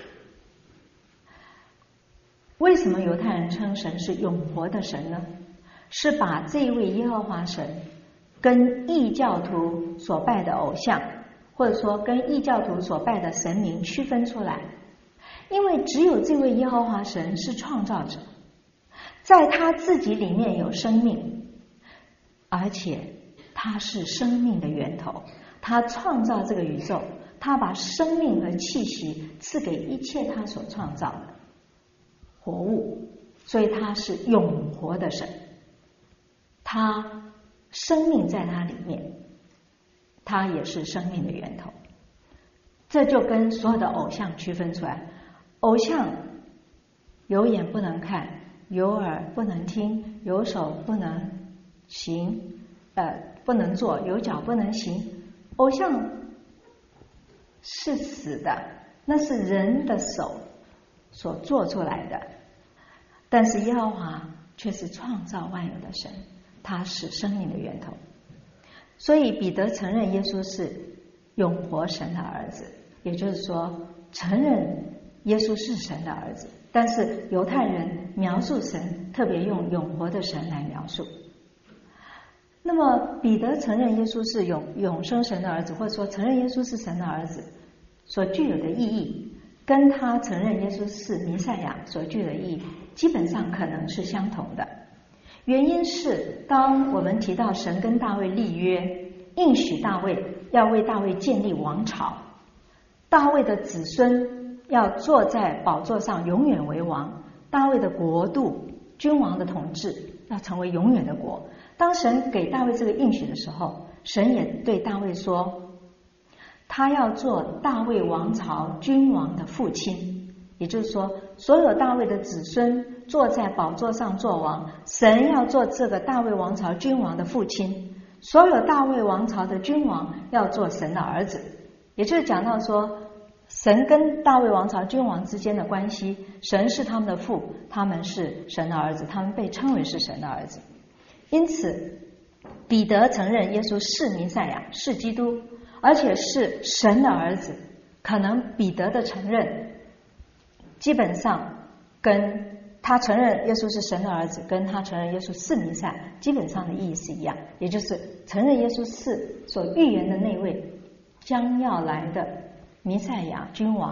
为什么犹太人称神是永活的神呢？是把这位耶和华神跟异教徒所拜的偶像，或者说跟异教徒所拜的神明区分出来。因为只有这位耶和华神是创造者，在他自己里面有生命，而且他是生命的源头，他创造这个宇宙，他把生命和气息赐给一切他所创造的活物，所以他是永活的神，他生命在他里面，他也是生命的源头。这就跟所有的偶像区分出来。偶像有眼不能看，有耳不能听，有手不能行，不能做，有脚不能行。偶像是死的，那是人的手所做出来的。但是耶和华却是创造万有的神，他是生命的源头。所以彼得承认耶稣是永活神的儿子，也就是说承认耶稣是神的儿子。但是犹太人描述神特别用永活的神来描述。那么彼得承认耶稣是永生神的儿子，或者说承认耶稣是神的儿子所具有的意义，跟他承认耶稣是弥赛亚所具有的意义基本上可能是相同的。原因是当我们提到神跟大卫立约，应许大卫要为大卫建立王朝，大卫的子孙要坐在宝座上永远为王，大卫的国度君王的统治要成为永远的国。当神给大卫这个应许的时候，神也对大卫说，他要做大卫王朝君王的父亲。也就是说，所有大卫的子孙坐在宝座上做王，神要做这个大卫王朝君王的父亲。所有大卫王朝的君王要做神的儿子，也就是讲到说神跟大卫王朝君王之间的关系，神是他们的父，他们是神的儿子，他们被称为是神的儿子。因此彼得承认耶稣是弥赛亚，是基督，而且是神的儿子。可能彼得的承认基本上跟他承认耶稣是神的儿子，跟他承认耶稣是弥赛基本上的意义是一样，也就是承认耶稣是所预言的那位将要来的弥赛亚君王，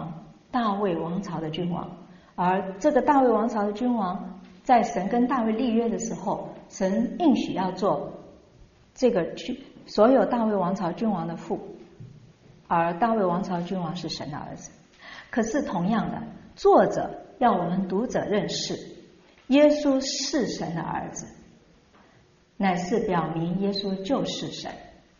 大卫王朝的君王。而这个大卫王朝的君王，在神跟大卫立约的时候，神应许要做这个所有大卫王朝君王的父，而大卫王朝君王是神的儿子。可是同样的，作者要我们读者认识，耶稣是神的儿子，乃是表明耶稣就是神。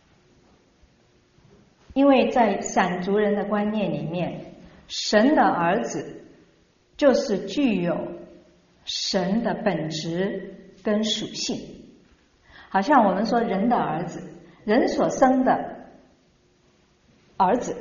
因为在闪族人的观念里面，神的儿子就是具有神的本质跟属性。好像我们说人的儿子，人所生的儿子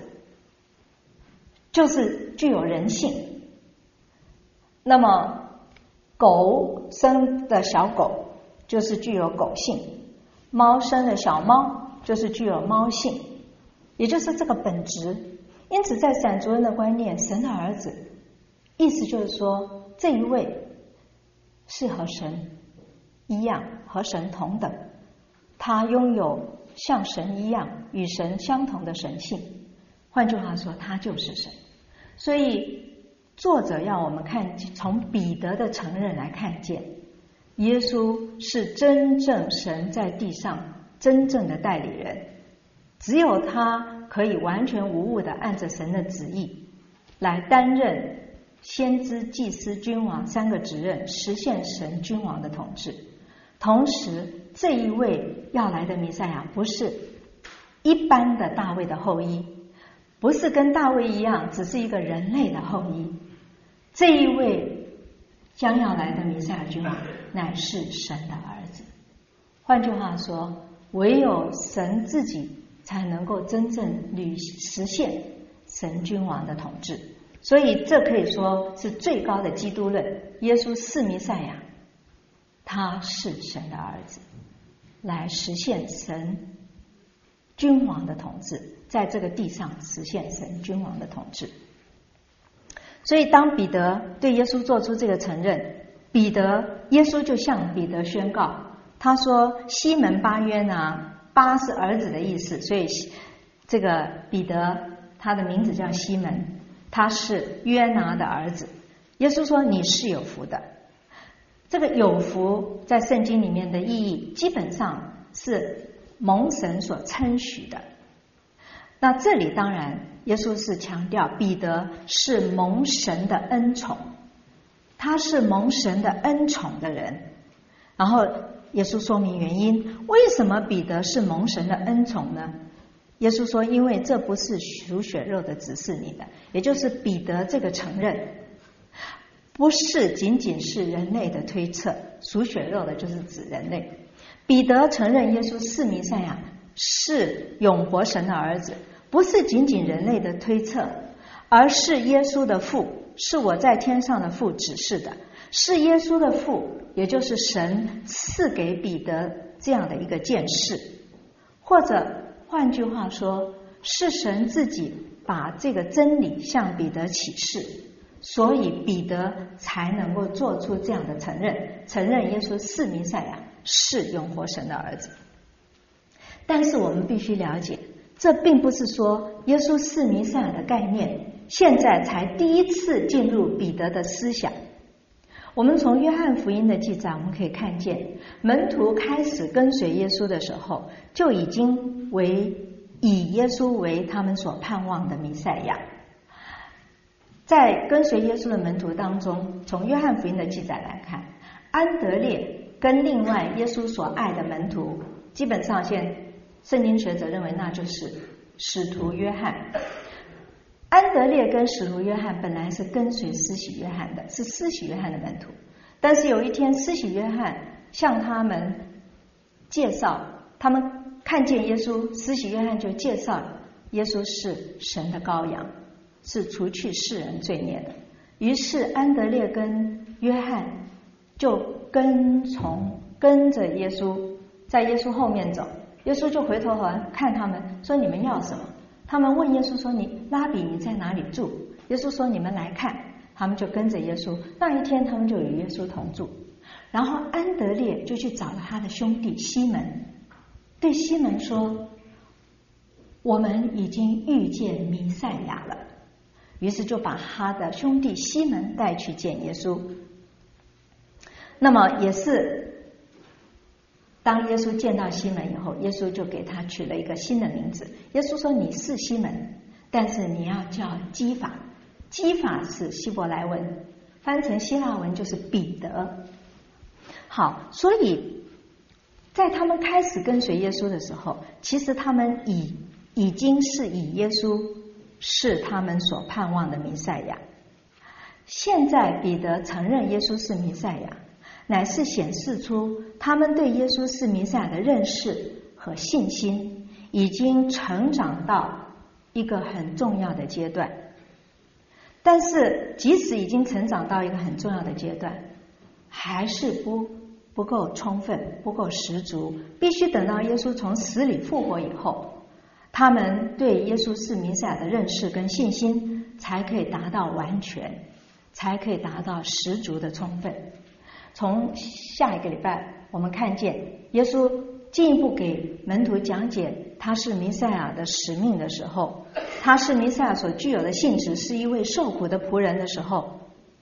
就是具有人性。那么狗生的小狗就是具有狗性，猫生的小猫就是具有猫性，也就是这个本质。因此在闪族人的观念，神的儿子意思就是说，这一位是和神一样，和神同等，他拥有像神一样与神相同的神性。换句话说，他就是神。所以作者要我们看，从彼得的承认来看见，耶稣是真正神在地上真正的代理人，只有他可以完全无误地按着神的旨意来担任先知、祭司、君王三个职任，实现神君王的统治。同时，这一位要来的弥赛亚不是一般的大卫的后裔，不是跟大卫一样只是一个人类的后裔，这一位将要来的弥赛亚君王乃是神的儿子。换句话说，唯有神自己才能够真正实现神君王的统治。所以这可以说是最高的基督论，耶稣是弥赛亚，他是神的儿子，来实现神君王的统治，在这个地上实现神君王的统治。所以当彼得对耶稣做出这个承认，耶稣就向彼得宣告，他说西门巴约拿，巴是儿子的意思，所以这个彼得他的名字叫西门，他是约拿的儿子。耶稣说你是有福的。这个有福在圣经里面的意义基本上是蒙神所称许的。那这里当然耶稣是强调彼得是蒙神的恩宠，他是蒙神的恩宠的人。然后耶稣说明原因，为什么彼得是蒙神的恩宠呢？耶稣说因为这不是属血肉的指示你的，也就是彼得这个承认不是仅仅是人类的推测，属血肉的就是指人类。彼得承认耶稣是弥赛亚，是永活神的儿子，不是仅仅人类的推测，而是耶稣的父，是我在天上的父指示的，是耶稣的父，也就是神赐给彼得这样的一个见识。或者换句话说，是神自己把这个真理向彼得启示，所以彼得才能够做出这样的承认耶稣是弥赛亚，是永活神的儿子。但是我们必须了解，这并不是说耶稣是弥赛亚的概念现在才第一次进入彼得的思想。我们从约翰福音的记载我们可以看见，门徒开始跟随耶稣的时候，就已经以耶稣为他们所盼望的弥赛亚。在跟随耶稣的门徒当中，从约翰福音的记载来看，安德烈跟另外耶稣所爱的门徒，基本上现圣经学者认为那就是使徒约翰。安德烈跟使徒约翰本来是跟随施洗约翰的，是施洗约翰的门徒。但是有一天施洗约翰向他们介绍，他们看见耶稣，施洗约翰就介绍耶稣是神的羔羊，是除去世人罪孽的。于是安德烈跟约翰就跟着耶稣，在耶稣后面走。耶稣就回头看他们说你们要什么？他们问耶稣说拉比你在哪里住？耶稣说你们来看。他们就跟着耶稣，那一天他们就与耶稣同住。然后安德烈就去找了他的兄弟西门，对西门说我们已经遇见弥赛亚了。 于是就把他的兄弟西门带去见耶稣。那么也是当耶稣见到西门以后，耶稣就给他取了一个新的名字。耶稣说，你是西门，但是你要叫基法。基法是希伯来文，翻成希腊文就是彼得。好，所以在他们开始跟随耶稣的时候，其实他们已经是以耶稣是他们所盼望的弥赛亚。现在彼得承认耶稣是弥赛亚，乃是显示出他们对耶稣是弥赛亚的认识和信心已经成长到一个很重要的阶段。但是即使已经成长到一个很重要的阶段，还是不够充分，不够十足，必须等到耶稣从死里复活以后，他们对耶稣是弥赛亚的认识跟信心才可以达到完全，才可以达到十足的充分。从下一个礼拜我们看见耶稣进一步给门徒讲解他是弥赛亚的使命的时候，他是弥赛亚所具有的性质，是一位受苦的仆人的时候，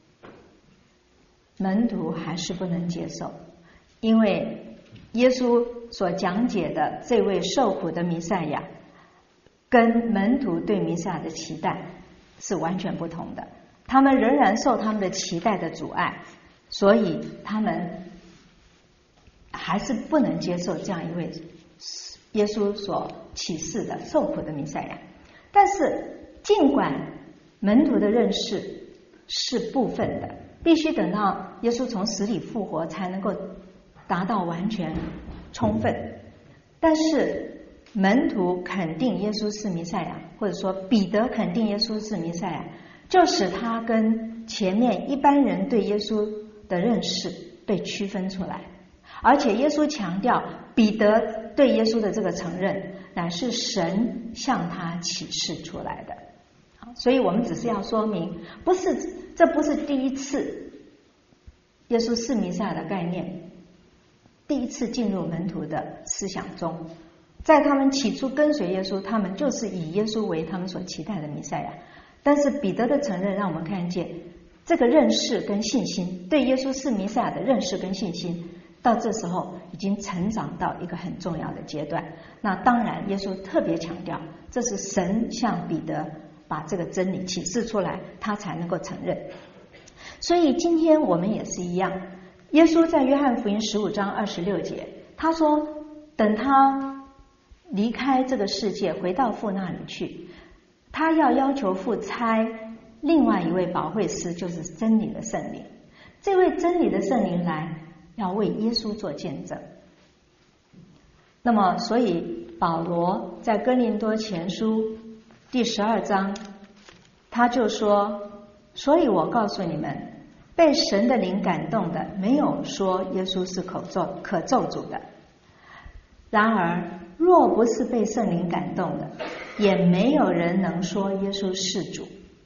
门徒还是不能接受。因为耶稣所讲解的这位受苦的弥赛亚跟门徒对弥赛亚的期待是完全不同的，他们仍然受他们的期待的阻碍，所以他们还是不能接受这样一位耶稣所启示的受苦的弥赛亚。但是尽管门徒的认识是部分的，必须等到耶稣从死里复活才能够达到完全充分，但是门徒肯定耶稣是弥赛亚，或者说彼得肯定耶稣是弥赛亚，就使他跟前面一般人对耶稣的认识被区分出来。而且耶稣强调彼得对耶稣的这个承认乃是神向他启示出来的。所以我们只是要说明，这不是第一次耶稣是弥赛亚的概念第一次进入门徒的思想中。在他们起初跟随耶稣，他们就是以耶稣为他们所期待的弥赛亚。但是彼得的承认让我们看见这个认识跟信心，对耶稣是弥赛亚的认识跟信心，到这时候已经成长到一个很重要的阶段。那当然耶稣特别强调，这是神向彼得把这个真理启示出来，他才能够承认。所以今天我们也是一样，耶稣在约翰福音15章26节，他说等他离开这个世界回到父那里去，他要求父差另外一位保惠师，就是真理的圣灵。这位真理的圣灵来要为耶稣做见证。那么所以保罗在哥林多前书第12章他就说，所以我告诉你们，被神的灵感动的没有说耶稣是可咒诅的，然而若不是被圣灵感动的，也没有人能说耶稣是主。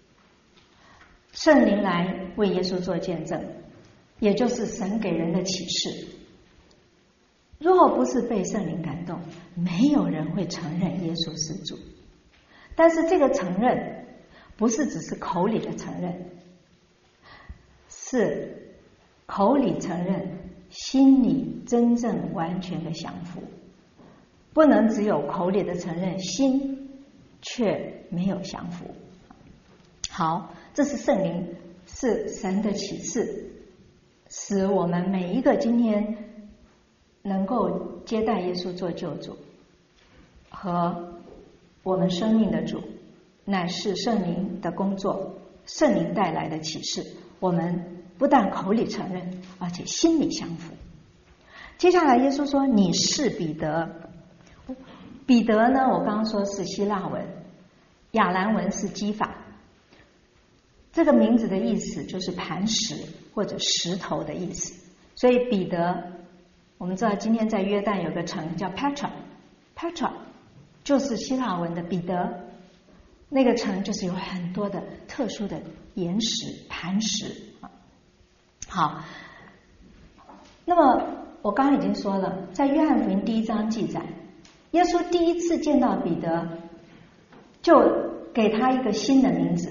圣灵来为耶稣做见证，也就是神给人的启示。若不是被圣灵感动，没有人会承认耶稣是主。但是这个承认不是只是口里的承认，是口里承认，心里真正完全的降服。不能只有口里的承认，心却没有降服。好，这是圣灵，是神的启示，使我们每一个今天能够接待耶稣做救主和我们生命的主，乃是圣灵的工作，圣灵带来的启示。我们不但口里承认，而且心里降服。接下来耶稣说，你是彼得。彼得呢，我刚刚说是希腊文，亚兰文是基法。这个名字的意思就是磐石或者石头的意思。所以彼得，我们知道今天在约旦有个城叫 Petra 就是希腊文的彼得。那个城就是有很多的特殊的岩石磐石。好，那么我刚刚已经说了，在约翰福音1章记载，耶稣第一次见到彼得就给他一个新的名字。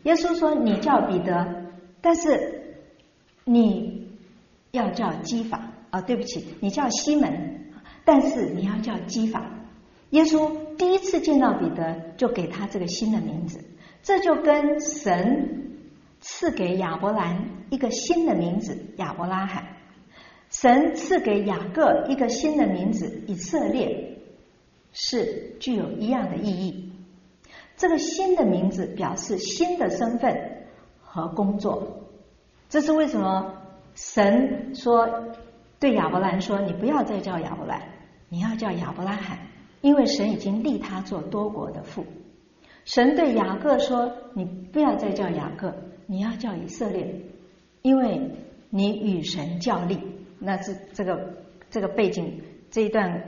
耶稣说你叫彼得，但是你要叫基法对不起，你叫西门，但是你要叫基法。耶稣第一次见到彼得就给他这个新的名字，这就跟神赐给亚伯兰一个新的名字亚伯拉罕，神赐给雅各一个新的名字以色列，是具有一样的意义。这个新的名字表示新的身份和工作，这是为什么神说对亚伯兰说你不要再叫亚伯兰，你要叫亚伯拉罕，因为神已经立他做多国的父。神对雅各说你不要再叫雅各，你要叫以色列，因为你与神较力。那是这个背景这一段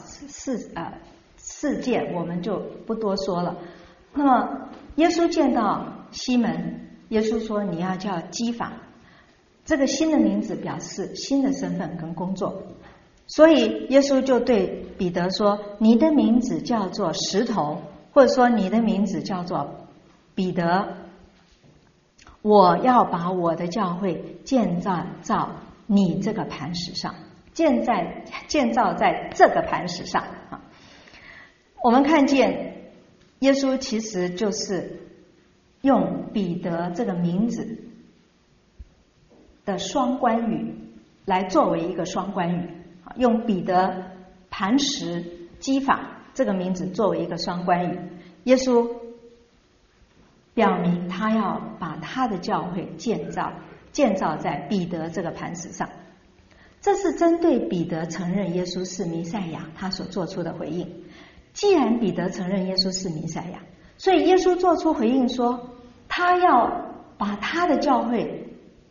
事件我们就不多说了。那么耶稣见到西门，耶稣说你要叫基法，这个新的名字表示新的身份跟工作。所以耶稣就对彼得说你的名字叫做石头，或者说你的名字叫做彼得，我要把我的教会建造你这个磐石上，建造在这个磐石上。我们看见耶稣其实就是用彼得这个名字的双关语来作为一个双关语，用彼得磐石基法这个名字作为一个双关语。耶稣表明他要把他的教会建造在彼得这个磐石上，这是针对彼得承认耶稣是弥赛亚他所做出的回应。既然彼得承认耶稣是弥赛亚，所以耶稣做出回应说他要把他的教会，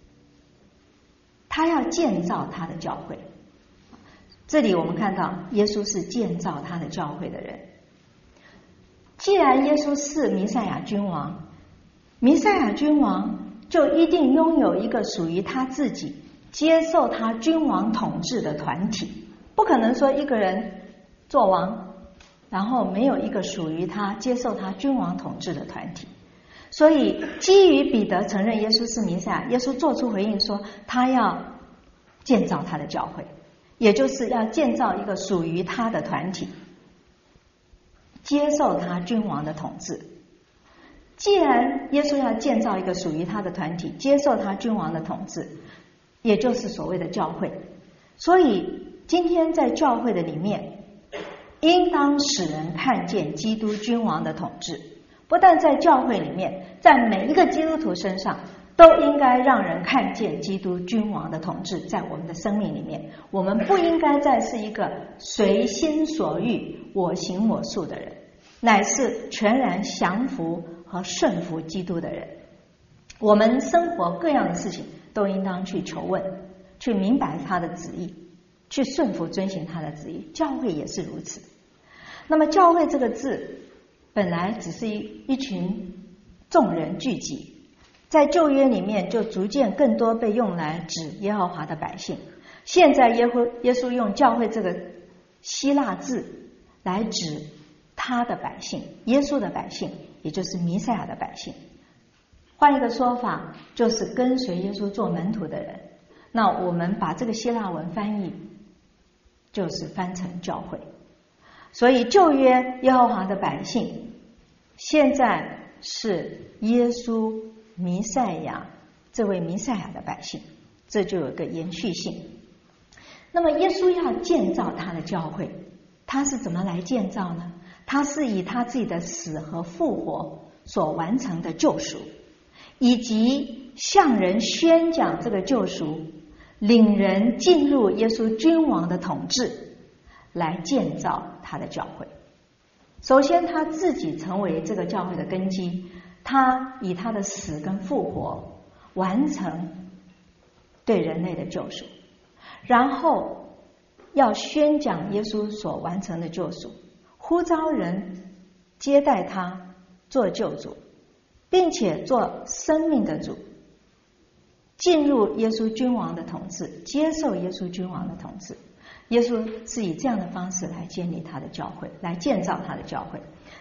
他要建造他的教会。这里我们看到耶稣是建造他的教会的人。既然耶稣是弥赛亚君王，弥赛亚君王就一定拥有一个属于他自己接受他君王统治的团体，不可能说一个人做王然后没有一个属于他接受他君王统治的团体。所以基于彼得承认耶稣是弥赛亚，耶稣做出回应说他要建造他的教会，也就是要建造一个属于他的团体，接受他君王的统治。既然耶稣要建造一个属于他的团体，接受他君王的统治，也就是所谓的教会，所以今天在教会的里面应当使人看见基督君王的统治，不但在教会里面，在每一个基督徒身上都应该让人看见基督君王的统治在我们的生命里面。我们不应该再是一个随心所欲我行我素的人，乃是全然降服和顺服基督的人。我们生活各样的事情都应当去求问，去明白他的旨意，去顺服遵行他的旨意。教会也是如此。那么教会这个字本来只是一群众人聚集，在旧约里面就逐渐更多被用来指耶和华的百姓。现在耶稣用教会这个希腊字来指他的百姓，耶稣的百姓，也就是弥赛亚的百姓。换一个说法，就是跟随耶稣做门徒的人。那我们把这个希腊文翻译，就是翻成教会。所以旧约耶和华的百姓，现在是耶稣弥赛亚这位弥赛亚的百姓，这就有一个延续性。那么耶稣要建造他的教会，他是怎么来建造呢？他是以他自己的死和复活所完成的救赎，以及向人宣讲这个救赎，领人进入耶稣君王的统治，来建造他的教会。首先他自己成为这个教会的根基，他以他的死跟复活完成对人类的救赎，然后要宣讲耶稣所完成的救赎，呼召人接待他做救主，并且做生命的主，进入耶稣君王的统治，接受耶稣君王的统治。耶稣是以这样的方式来建立他的教会，来建造他的教会。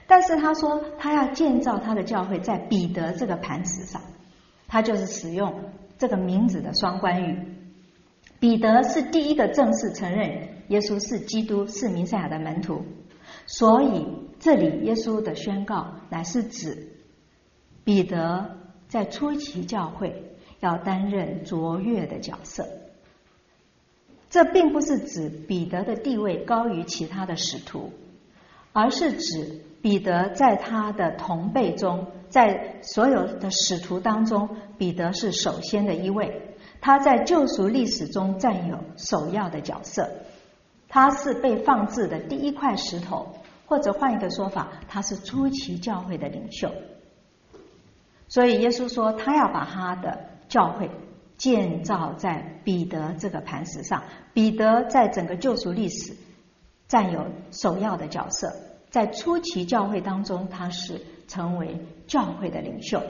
但是他说他要建造他的教会在彼得这个磐石上，他就是使用这个名字的双关语。彼得是第一个正式承认耶稣是基督是弥赛亚的门徒，所以这里耶稣的宣告乃是指彼得在初期教会要担任卓越的角色。这并不是指彼得的地位高于其他的使徒，而是指彼得在他的同辈中，在所有的使徒当中，彼得是首先的一位，他在救赎历史中占有首要的角色，他是被放置的第一块石头，或者换一个说法，他是初期教会的领袖。所以耶稣说他要把他的教会建造在彼得这个磐石上。彼得在整个救赎历史占有首要的角色，在初期教会当中他是成为教会的领袖。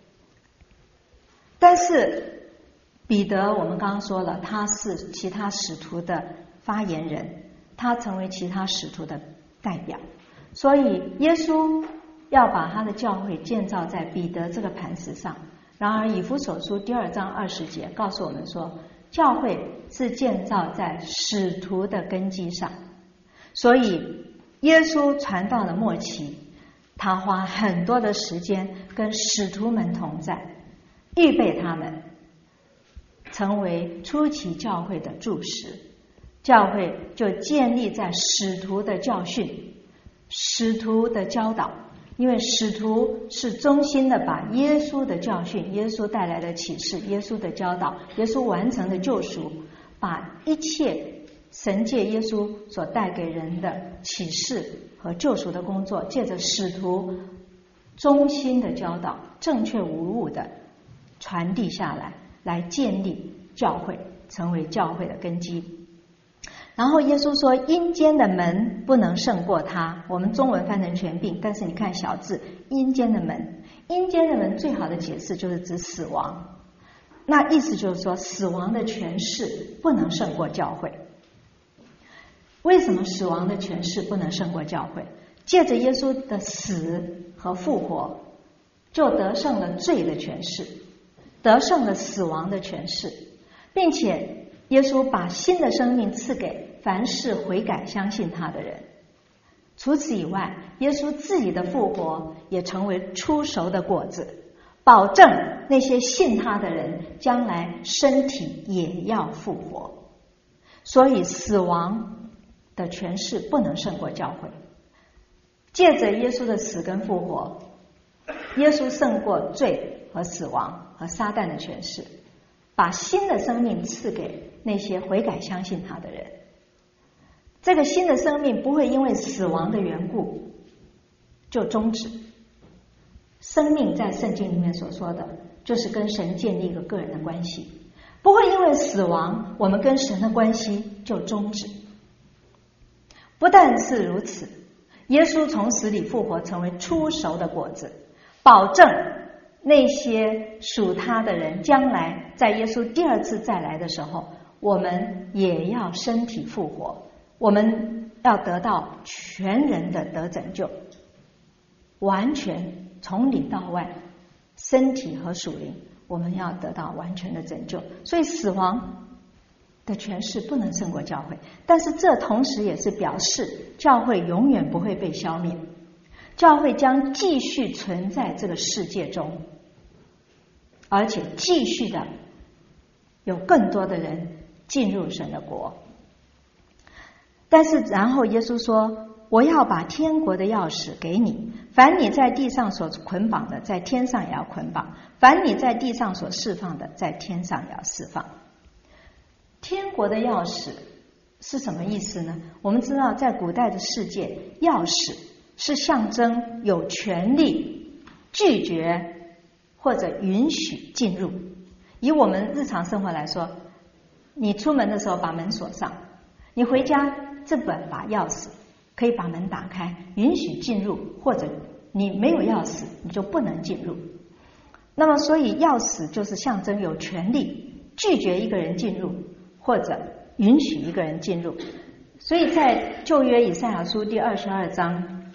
但是彼得我们刚刚说了，他是其他使徒的发言人，他成为其他使徒的代表，所以耶稣要把他的教会建造在彼得这个磐石上。然而以弗所书第2章20节告诉我们说，教会是建造在使徒的根基上。所以耶稣传道的末期，他花很多的时间跟使徒们同在，预备他们成为初期教会的柱石。教会就建立在使徒的教训、使徒的教导，因为使徒是忠心的把耶稣的教训、耶稣带来的启示、耶稣的教导、耶稣完成的救赎，把一切神借耶稣所带给人的启示和救赎的工作，借着使徒忠心的教导，正确无误的传递下来，来建立教会，成为教会的根基。然后耶稣说阴间的门不能胜过他，我们中文翻成权柄，但是你看小字阴间的门，阴间的门最好的解释就是指死亡，那意思就是说死亡的权势不能胜过教会。为什么死亡的权势不能胜过教会？借着耶稣的死和复活，就得胜了罪的权势，得胜了死亡的权势，并且耶稣把新的生命赐给凡是悔改相信他的人。除此以外，耶稣自己的复活也成为初熟的果子，保证那些信他的人将来身体也要复活。所以死亡的权势不能胜过教会。借着耶稣的死跟复活，耶稣胜过罪和死亡和撒旦的权势，把新的生命赐给那些悔改相信他的人。这个新的生命不会因为死亡的缘故就终止。生命在圣经里面所说的就是跟神建立一个个人的关系，不会因为死亡我们跟神的关系就终止。不但是如此，耶稣从死里复活，成为初熟的果子，保证那些属他的人将来在耶稣第二次再来的时候，我们也要身体复活，我们要得到全人的得拯救，完全从里到外，身体和属灵，我们要得到完全的拯救。所以死亡的权势不能胜过教会，但是这同时也是表示教会永远不会被消灭，教会将继续存在这个世界中，而且继续的有更多的人进入神的国。但是然后耶稣说，我要把天国的钥匙给你，凡你在地上所捆绑的，在天上也要捆绑；凡你在地上所释放的，在天上也要释放。天国的钥匙是什么意思呢？我们知道在古代的世界，钥匙是象征有权利拒绝或者允许进入。以我们日常生活来说，你出门的时候把门锁上，你回家这把钥匙可以把门打开，允许进入，或者你没有钥匙你就不能进入。那么所以钥匙就是象征有权利拒绝一个人进入或者允许一个人进入。所以在旧约以赛亚书第22章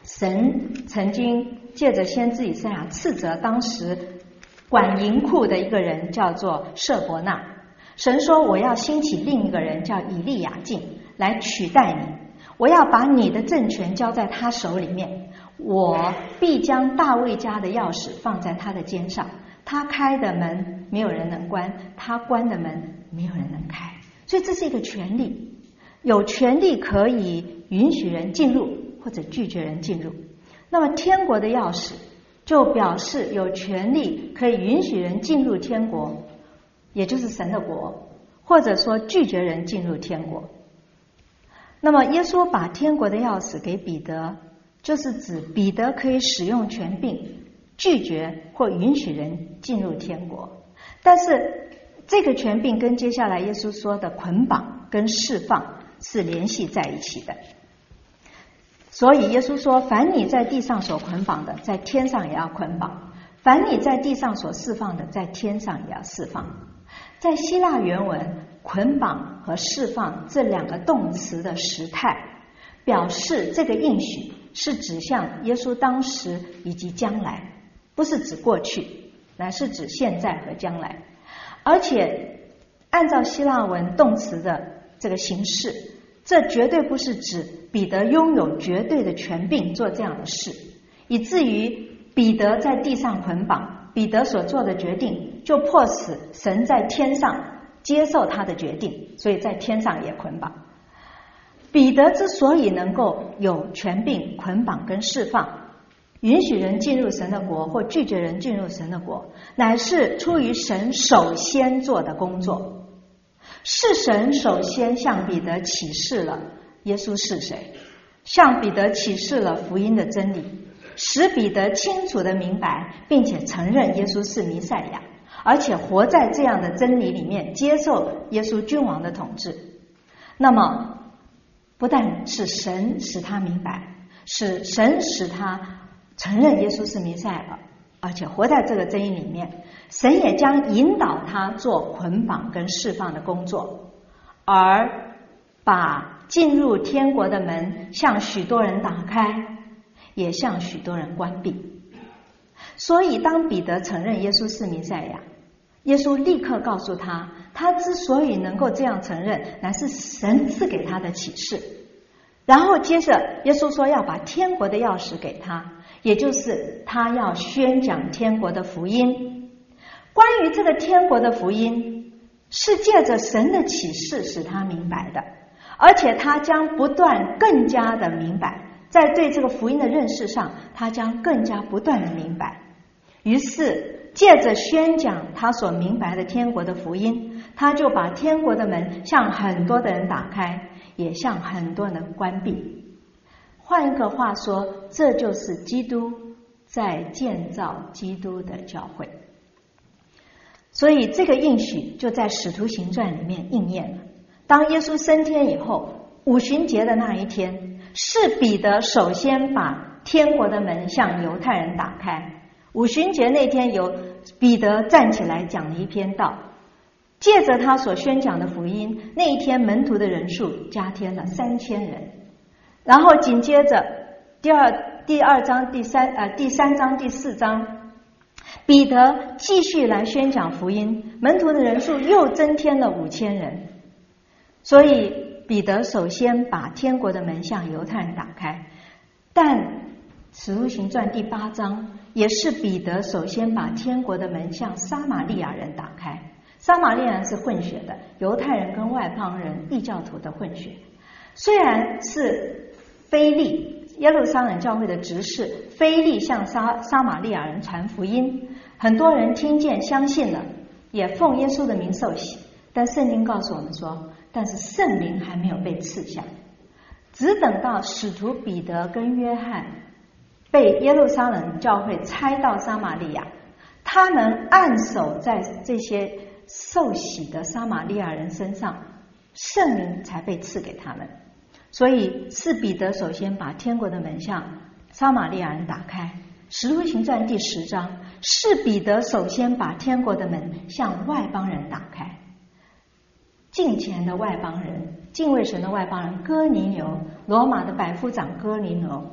神曾经借着先知以赛亚斥责当时管银库的一个人，叫做舍伯那。神说，我要兴起另一个人叫以利亚敬来取代你，我要把你的政权交在他手里面，我必将大卫家的钥匙放在他的肩上，他开的门没有人能关，他关的门没有人能开。所以这是一个权利，有权利可以允许人进入或者拒绝人进入。那么天国的钥匙就表示有权利可以允许人进入天国，也就是神的国，或者说拒绝人进入天国。那么耶稣把天国的钥匙给彼得，就是指彼得可以使用权柄拒绝或允许人进入天国。但是这个权柄跟接下来耶稣说的捆绑跟释放是联系在一起的。所以耶稣说，凡你在地上所捆绑的，在天上也要捆绑；凡你在地上所释放的，在天上也要释放。在希腊原文，捆绑和释放这两个动词的时态，表示这个应许是指向耶稣当时以及将来，不是指过去，乃是指现在和将来。而且按照希腊文动词的这个形式，这绝对不是指彼得拥有绝对的权柄做这样的事，以至于彼得在地上捆绑，彼得所做的决定就迫使神在天上接受他的决定，所以在天上也捆绑。彼得之所以能够有权柄捆绑跟释放，允许人进入神的国或拒绝人进入神的国，乃是出于神首先做的工作。是神首先向彼得启示了耶稣是谁，向彼得启示了福音的真理，使彼得清楚地明白并且承认耶稣是弥赛亚，而且活在这样的真理里面，接受耶稣君王的统治。那么不但是神使他明白，是神使他承认耶稣是弥赛亚，而且活在这个真理里面，神也将引导他做捆绑跟释放的工作，而把进入天国的门向许多人打开，也向许多人关闭。所以当彼得承认耶稣是弥赛亚，耶稣立刻告诉他，他之所以能够这样承认，乃是神赐给他的启示。然后接着耶稣说要把天国的钥匙给他，也就是他要宣讲天国的福音。关于这个天国的福音，是借着神的启示使他明白的，而且他将不断更加的明白，在对这个福音的认识上，他将更加不断的明白。于是借着宣讲他所明白的天国的福音，他就把天国的门向很多的人打开，也向很多人关闭。换一个话说，这就是基督在建造基督的教会。所以这个应许就在使徒行传里面应验了。当耶稣升天以后，五旬节的那一天，是彼得首先把天国的门向犹太人打开。五旬节那天，由彼得站起来讲了一篇道，借着他所宣讲的福音，那一天门徒的人数加添了3000人。然后紧接着第二章、第三章、第4章，彼得继续来宣讲福音，门徒的人数又增添了5000人。所以彼得首先把天国的门向犹太人打开，但使徒行传第8章也是彼得首先把天国的门向撒玛利亚人打开。撒玛利亚人是混血的，犹太人跟外邦人异教徒的混血。虽然是腓利耶路撒冷教会的执事腓利向撒玛利亚人传福音，很多人听见相信了，也奉耶稣的名受洗。但圣经告诉我们说，但是圣灵还没有被赐下，只等到使徒彼得跟约翰被耶路撒冷教会差到撒玛利亚，他们按手在这些受洗的撒玛利亚人身上，圣灵才被赐给他们。所以是彼得首先把天国的门向撒玛利亚人打开。使徒行传第10章是彼得首先把天国的门向外邦人打开。敬虔的外邦人，敬畏神的外邦人哥尼流，罗马的百夫长哥尼流，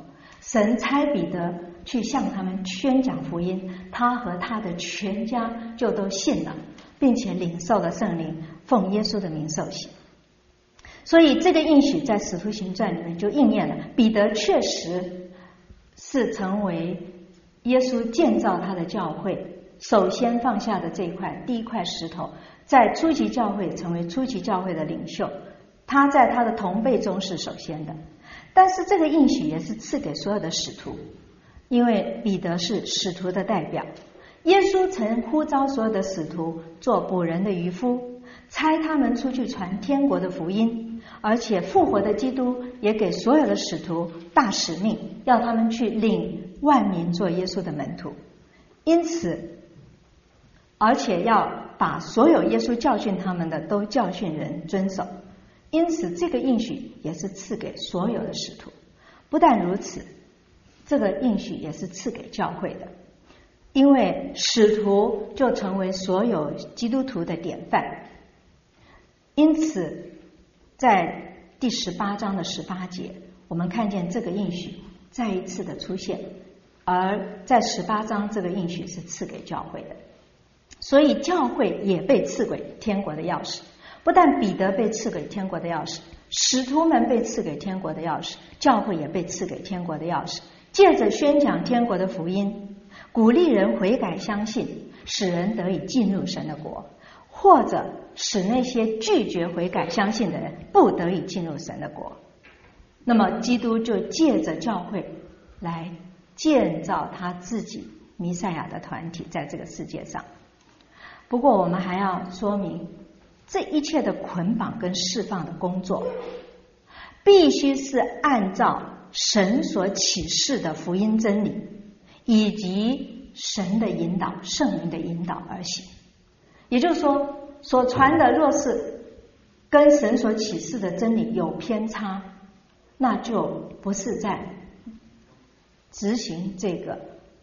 神差彼得去向他们宣讲福音，他和他的全家就都信了，并且领受了圣灵，奉耶稣的名受洗。所以这个应许在使徒行传里面就应验了，彼得确实是成为耶稣建造他的教会首先放下的第一块石头，在初期教会成为初期教会的领袖，他在他的同辈中是首先的。但是这个应许也是赐给所有的使徒，因为彼得是使徒的代表，耶稣曾呼召所有的使徒做捕人的渔夫，差他们出去传天国的福音，而且复活的基督也给所有的使徒大使命，要他们去领万民做耶稣的门徒。因此而且要把所有耶稣教训他们的都教训人遵守。因此这个应许也是赐给所有的使徒。不但如此，这个应许也是赐给教会的，因为使徒就成为所有基督徒的典范。因此在第18章的18节，我们看见这个应许再一次的出现，而在18章这个应许是赐给教会的。所以教会也被赐给天国的钥匙，不但彼得被赐给天国的钥匙，使徒们被赐给天国的钥匙，教会也被赐给天国的钥匙，借着宣讲天国的福音，鼓励人悔改相信，使人得以进入神的国，或者使那些拒绝悔改相信的人不得以进入神的国。那么基督就借着教会来建造他自己弥赛亚的团体在这个世界上。不过我们还要说明，这一切的捆绑跟释放的工作必须是按照神所启示的福音真理以及神的引导、圣灵的引导而行。也就是说，所传的若是跟神所启示的真理有偏差，那就不是在执行这个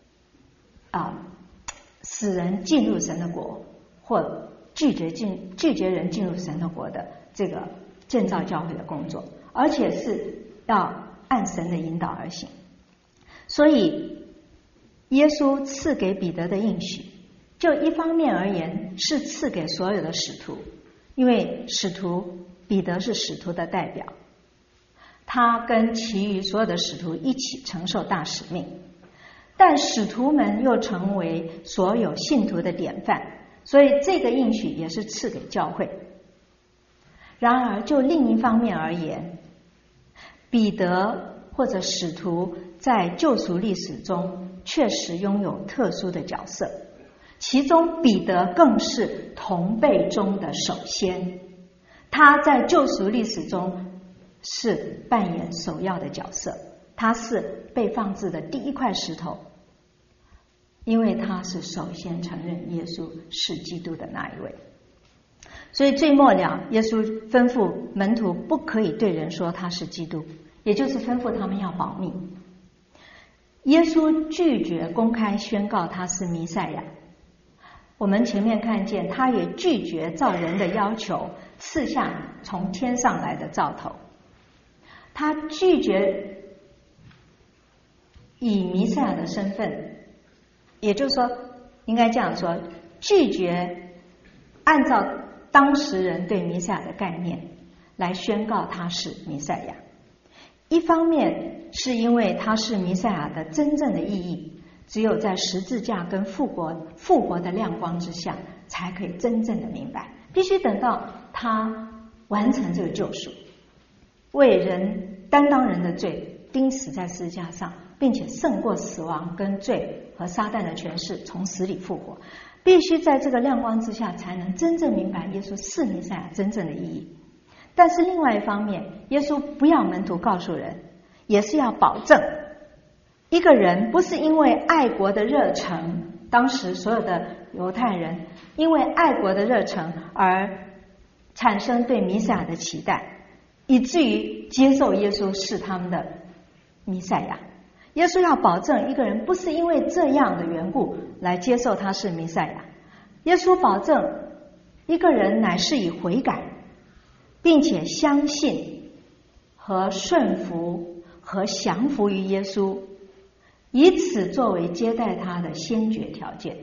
使人进入神的国，或拒绝人进入神的国的这个建造教会的工作，而且是要按神的引导而行。所以耶稣赐给彼得的应许，就一方面而言是赐给所有的使徒，因为彼得是使徒的代表，他跟其余所有的使徒一起承受大使命，但使徒们又成为所有信徒的典范，所以这个应许也是赐给教会。然而就另一方面而言，彼得或者使徒在救赎历史中确实拥有特殊的角色，其中彼得更是同辈中的首先，他在救赎历史中是扮演首要的角色，他是被放置的第一块石头，因为他是首先承认耶稣是基督的那一位。所以最末了，耶稣吩咐门徒不可以对人说他是基督，也就是吩咐他们要保密。耶稣拒绝公开宣告他是弥赛亚，我们前面看见他也拒绝照人的要求赐下从天上来的兆头，他拒绝以弥赛亚的身份，也就是说应该这样说，拒绝按照当时人对弥赛亚的概念来宣告他是弥赛亚。一方面是因为他是弥赛亚的真正的意义，只有在十字架跟复活的亮光之下才可以真正的明白，必须等到他完成这个救赎，为人担当人的罪，钉死在十字架上，并且胜过死亡跟罪和撒旦的权势，从死里复活，必须在这个亮光之下才能真正明白耶稣是弥赛亚真正的意义。但是另外一方面，耶稣不要门徒告诉人，也是要保证一个人不是因为爱国的热忱，当时所有的犹太人因为爱国的热忱而产生对弥赛亚的期待，以至于接受耶稣是他们的弥赛亚。耶稣要保证一个人不是因为这样的缘故来接受他是弥赛亚，耶稣保证一个人乃是以悔改并且相信和顺服和降服于耶稣以此作为接待他的先决条件，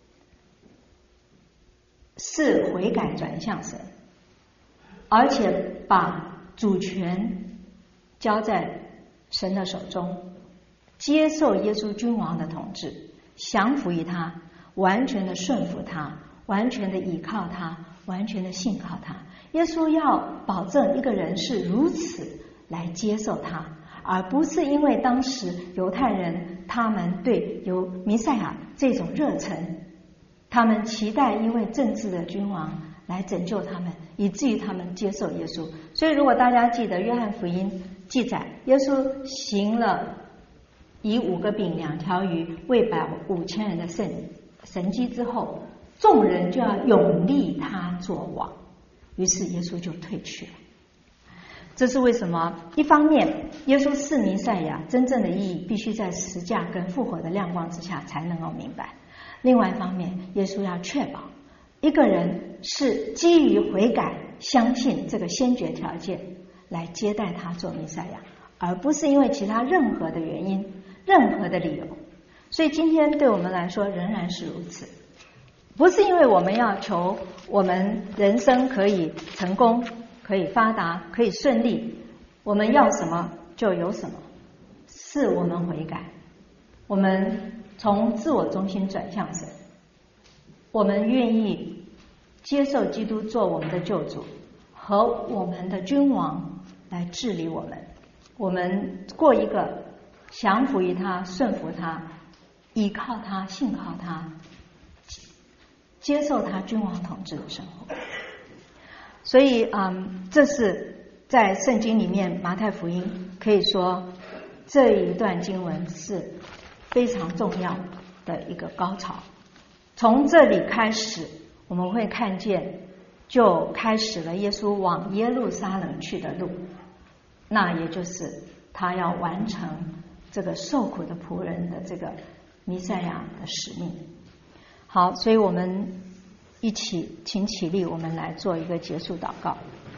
是悔改转向神，而且把主权交在神的手中，接受耶稣君王的统治，降服于他，完全的顺服他，完全的倚靠他，完全的信靠他。耶稣要保证一个人是如此来接受他，而不是因为当时犹太人他们对有弥赛亚这种热忱，他们期待因为政治的君王来拯救他们，以至于他们接受耶稣。所以如果大家记得约翰福音记载，耶稣行了以5个饼2条鱼喂饱5000人的神迹之后，众人就要拥立他做王，于是耶稣就退去了。这是为什么？一方面，耶稣是弥赛亚真正的意义必须在十架跟复活的亮光之下才能够明白；另外一方面，耶稣要确保一个人是基于悔改相信这个先决条件来接待他做弥赛亚，而不是因为其他任何的原因、任何的理由。所以今天对我们来说仍然是如此，不是因为我们要求我们人生可以成功、可以发达、可以顺利，我们要什么就有什么，是我们悔改，我们从自我中心转向神，我们愿意接受基督做我们的救主和我们的君王来治理我们，我们过一个降服于他、顺服他、依靠他、信靠他、接受他君王统治的生活。所以这是在圣经里面马太福音可以说这一段经文是非常重要的一个高潮。从这里开始，我们会看见就开始了耶稣往耶路撒冷去的路，那也就是他要完成这个受苦的仆人的这个弥赛亚的使命。好，所以我们一起请起立，我们来做一个结束祷告。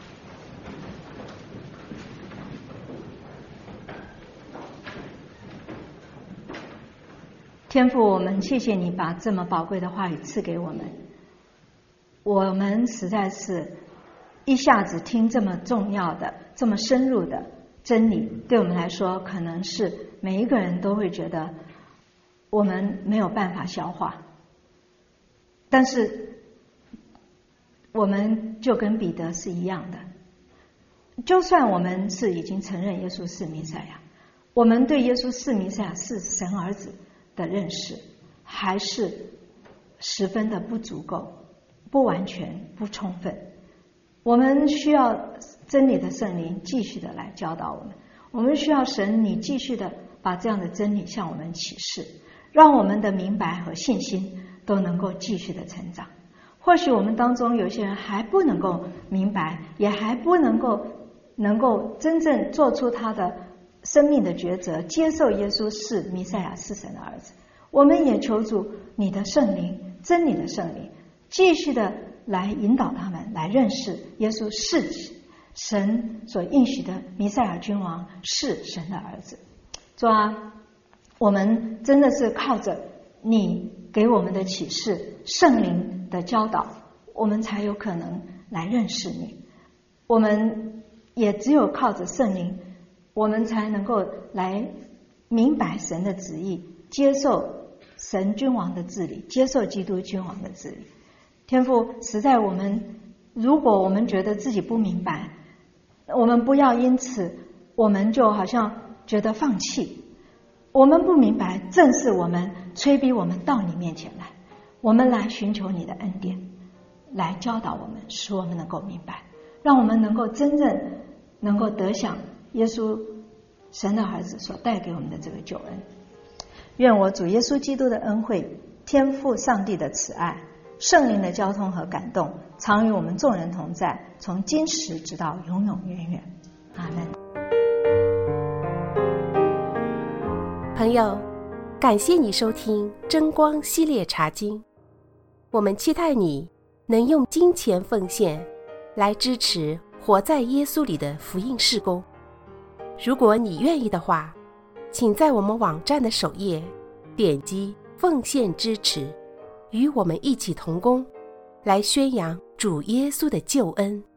天父，我们谢谢你把这么宝贵的话语赐给我们，我们实在是一下子听这么重要的、这么深入的真理，对我们来说可能是每一个人都会觉得我们没有办法消化，但是我们就跟彼得是一样的，就算我们是已经承认耶稣是弥赛亚，我们对耶稣是弥赛亚是神儿子的认识还是十分的不足够、不完全、不充分。我们需要真理的圣灵继续的来教导我们，我们需要神你继续的把这样的真理向我们启示，让我们的明白和信心都能够继续的成长。或许我们当中有些人还不能够明白，也还不能够真正做出他的生命的抉择，接受耶稣是弥赛亚，是神的儿子。我们也求主你的圣灵，真理的圣灵继续的来引导他们来认识耶稣是神所应许的弥赛亚君王，是神的儿子。主啊，我们真的是靠着你给我们的启示、圣灵的教导，我们才有可能来认识你。我们也只有靠着圣灵，我们才能够来明白神的旨意，接受神君王的治理，接受基督君王的治理。天父，实在如果我们觉得自己不明白，我们不要因此我们就好像觉得放弃。我们不明白，正是我们催逼我们到你面前来，我们来寻求你的恩典，来教导我们，使我们能够明白，让我们能够真正能够得享耶稣神的儿子所带给我们的这个救恩。愿我主耶稣基督的恩惠、天父上帝的慈爱、圣灵的交通和感动，常与我们众人同在，从今时直到永永远远。阿们。 朋友，感谢你收听真光系列茶经，我们期待你能用金钱奉献来支持活在耶稣里的福音事工。如果你愿意的话， 请在我们网站的首页点击奉献支持，与我们一起同工，来宣扬主耶稣的救恩。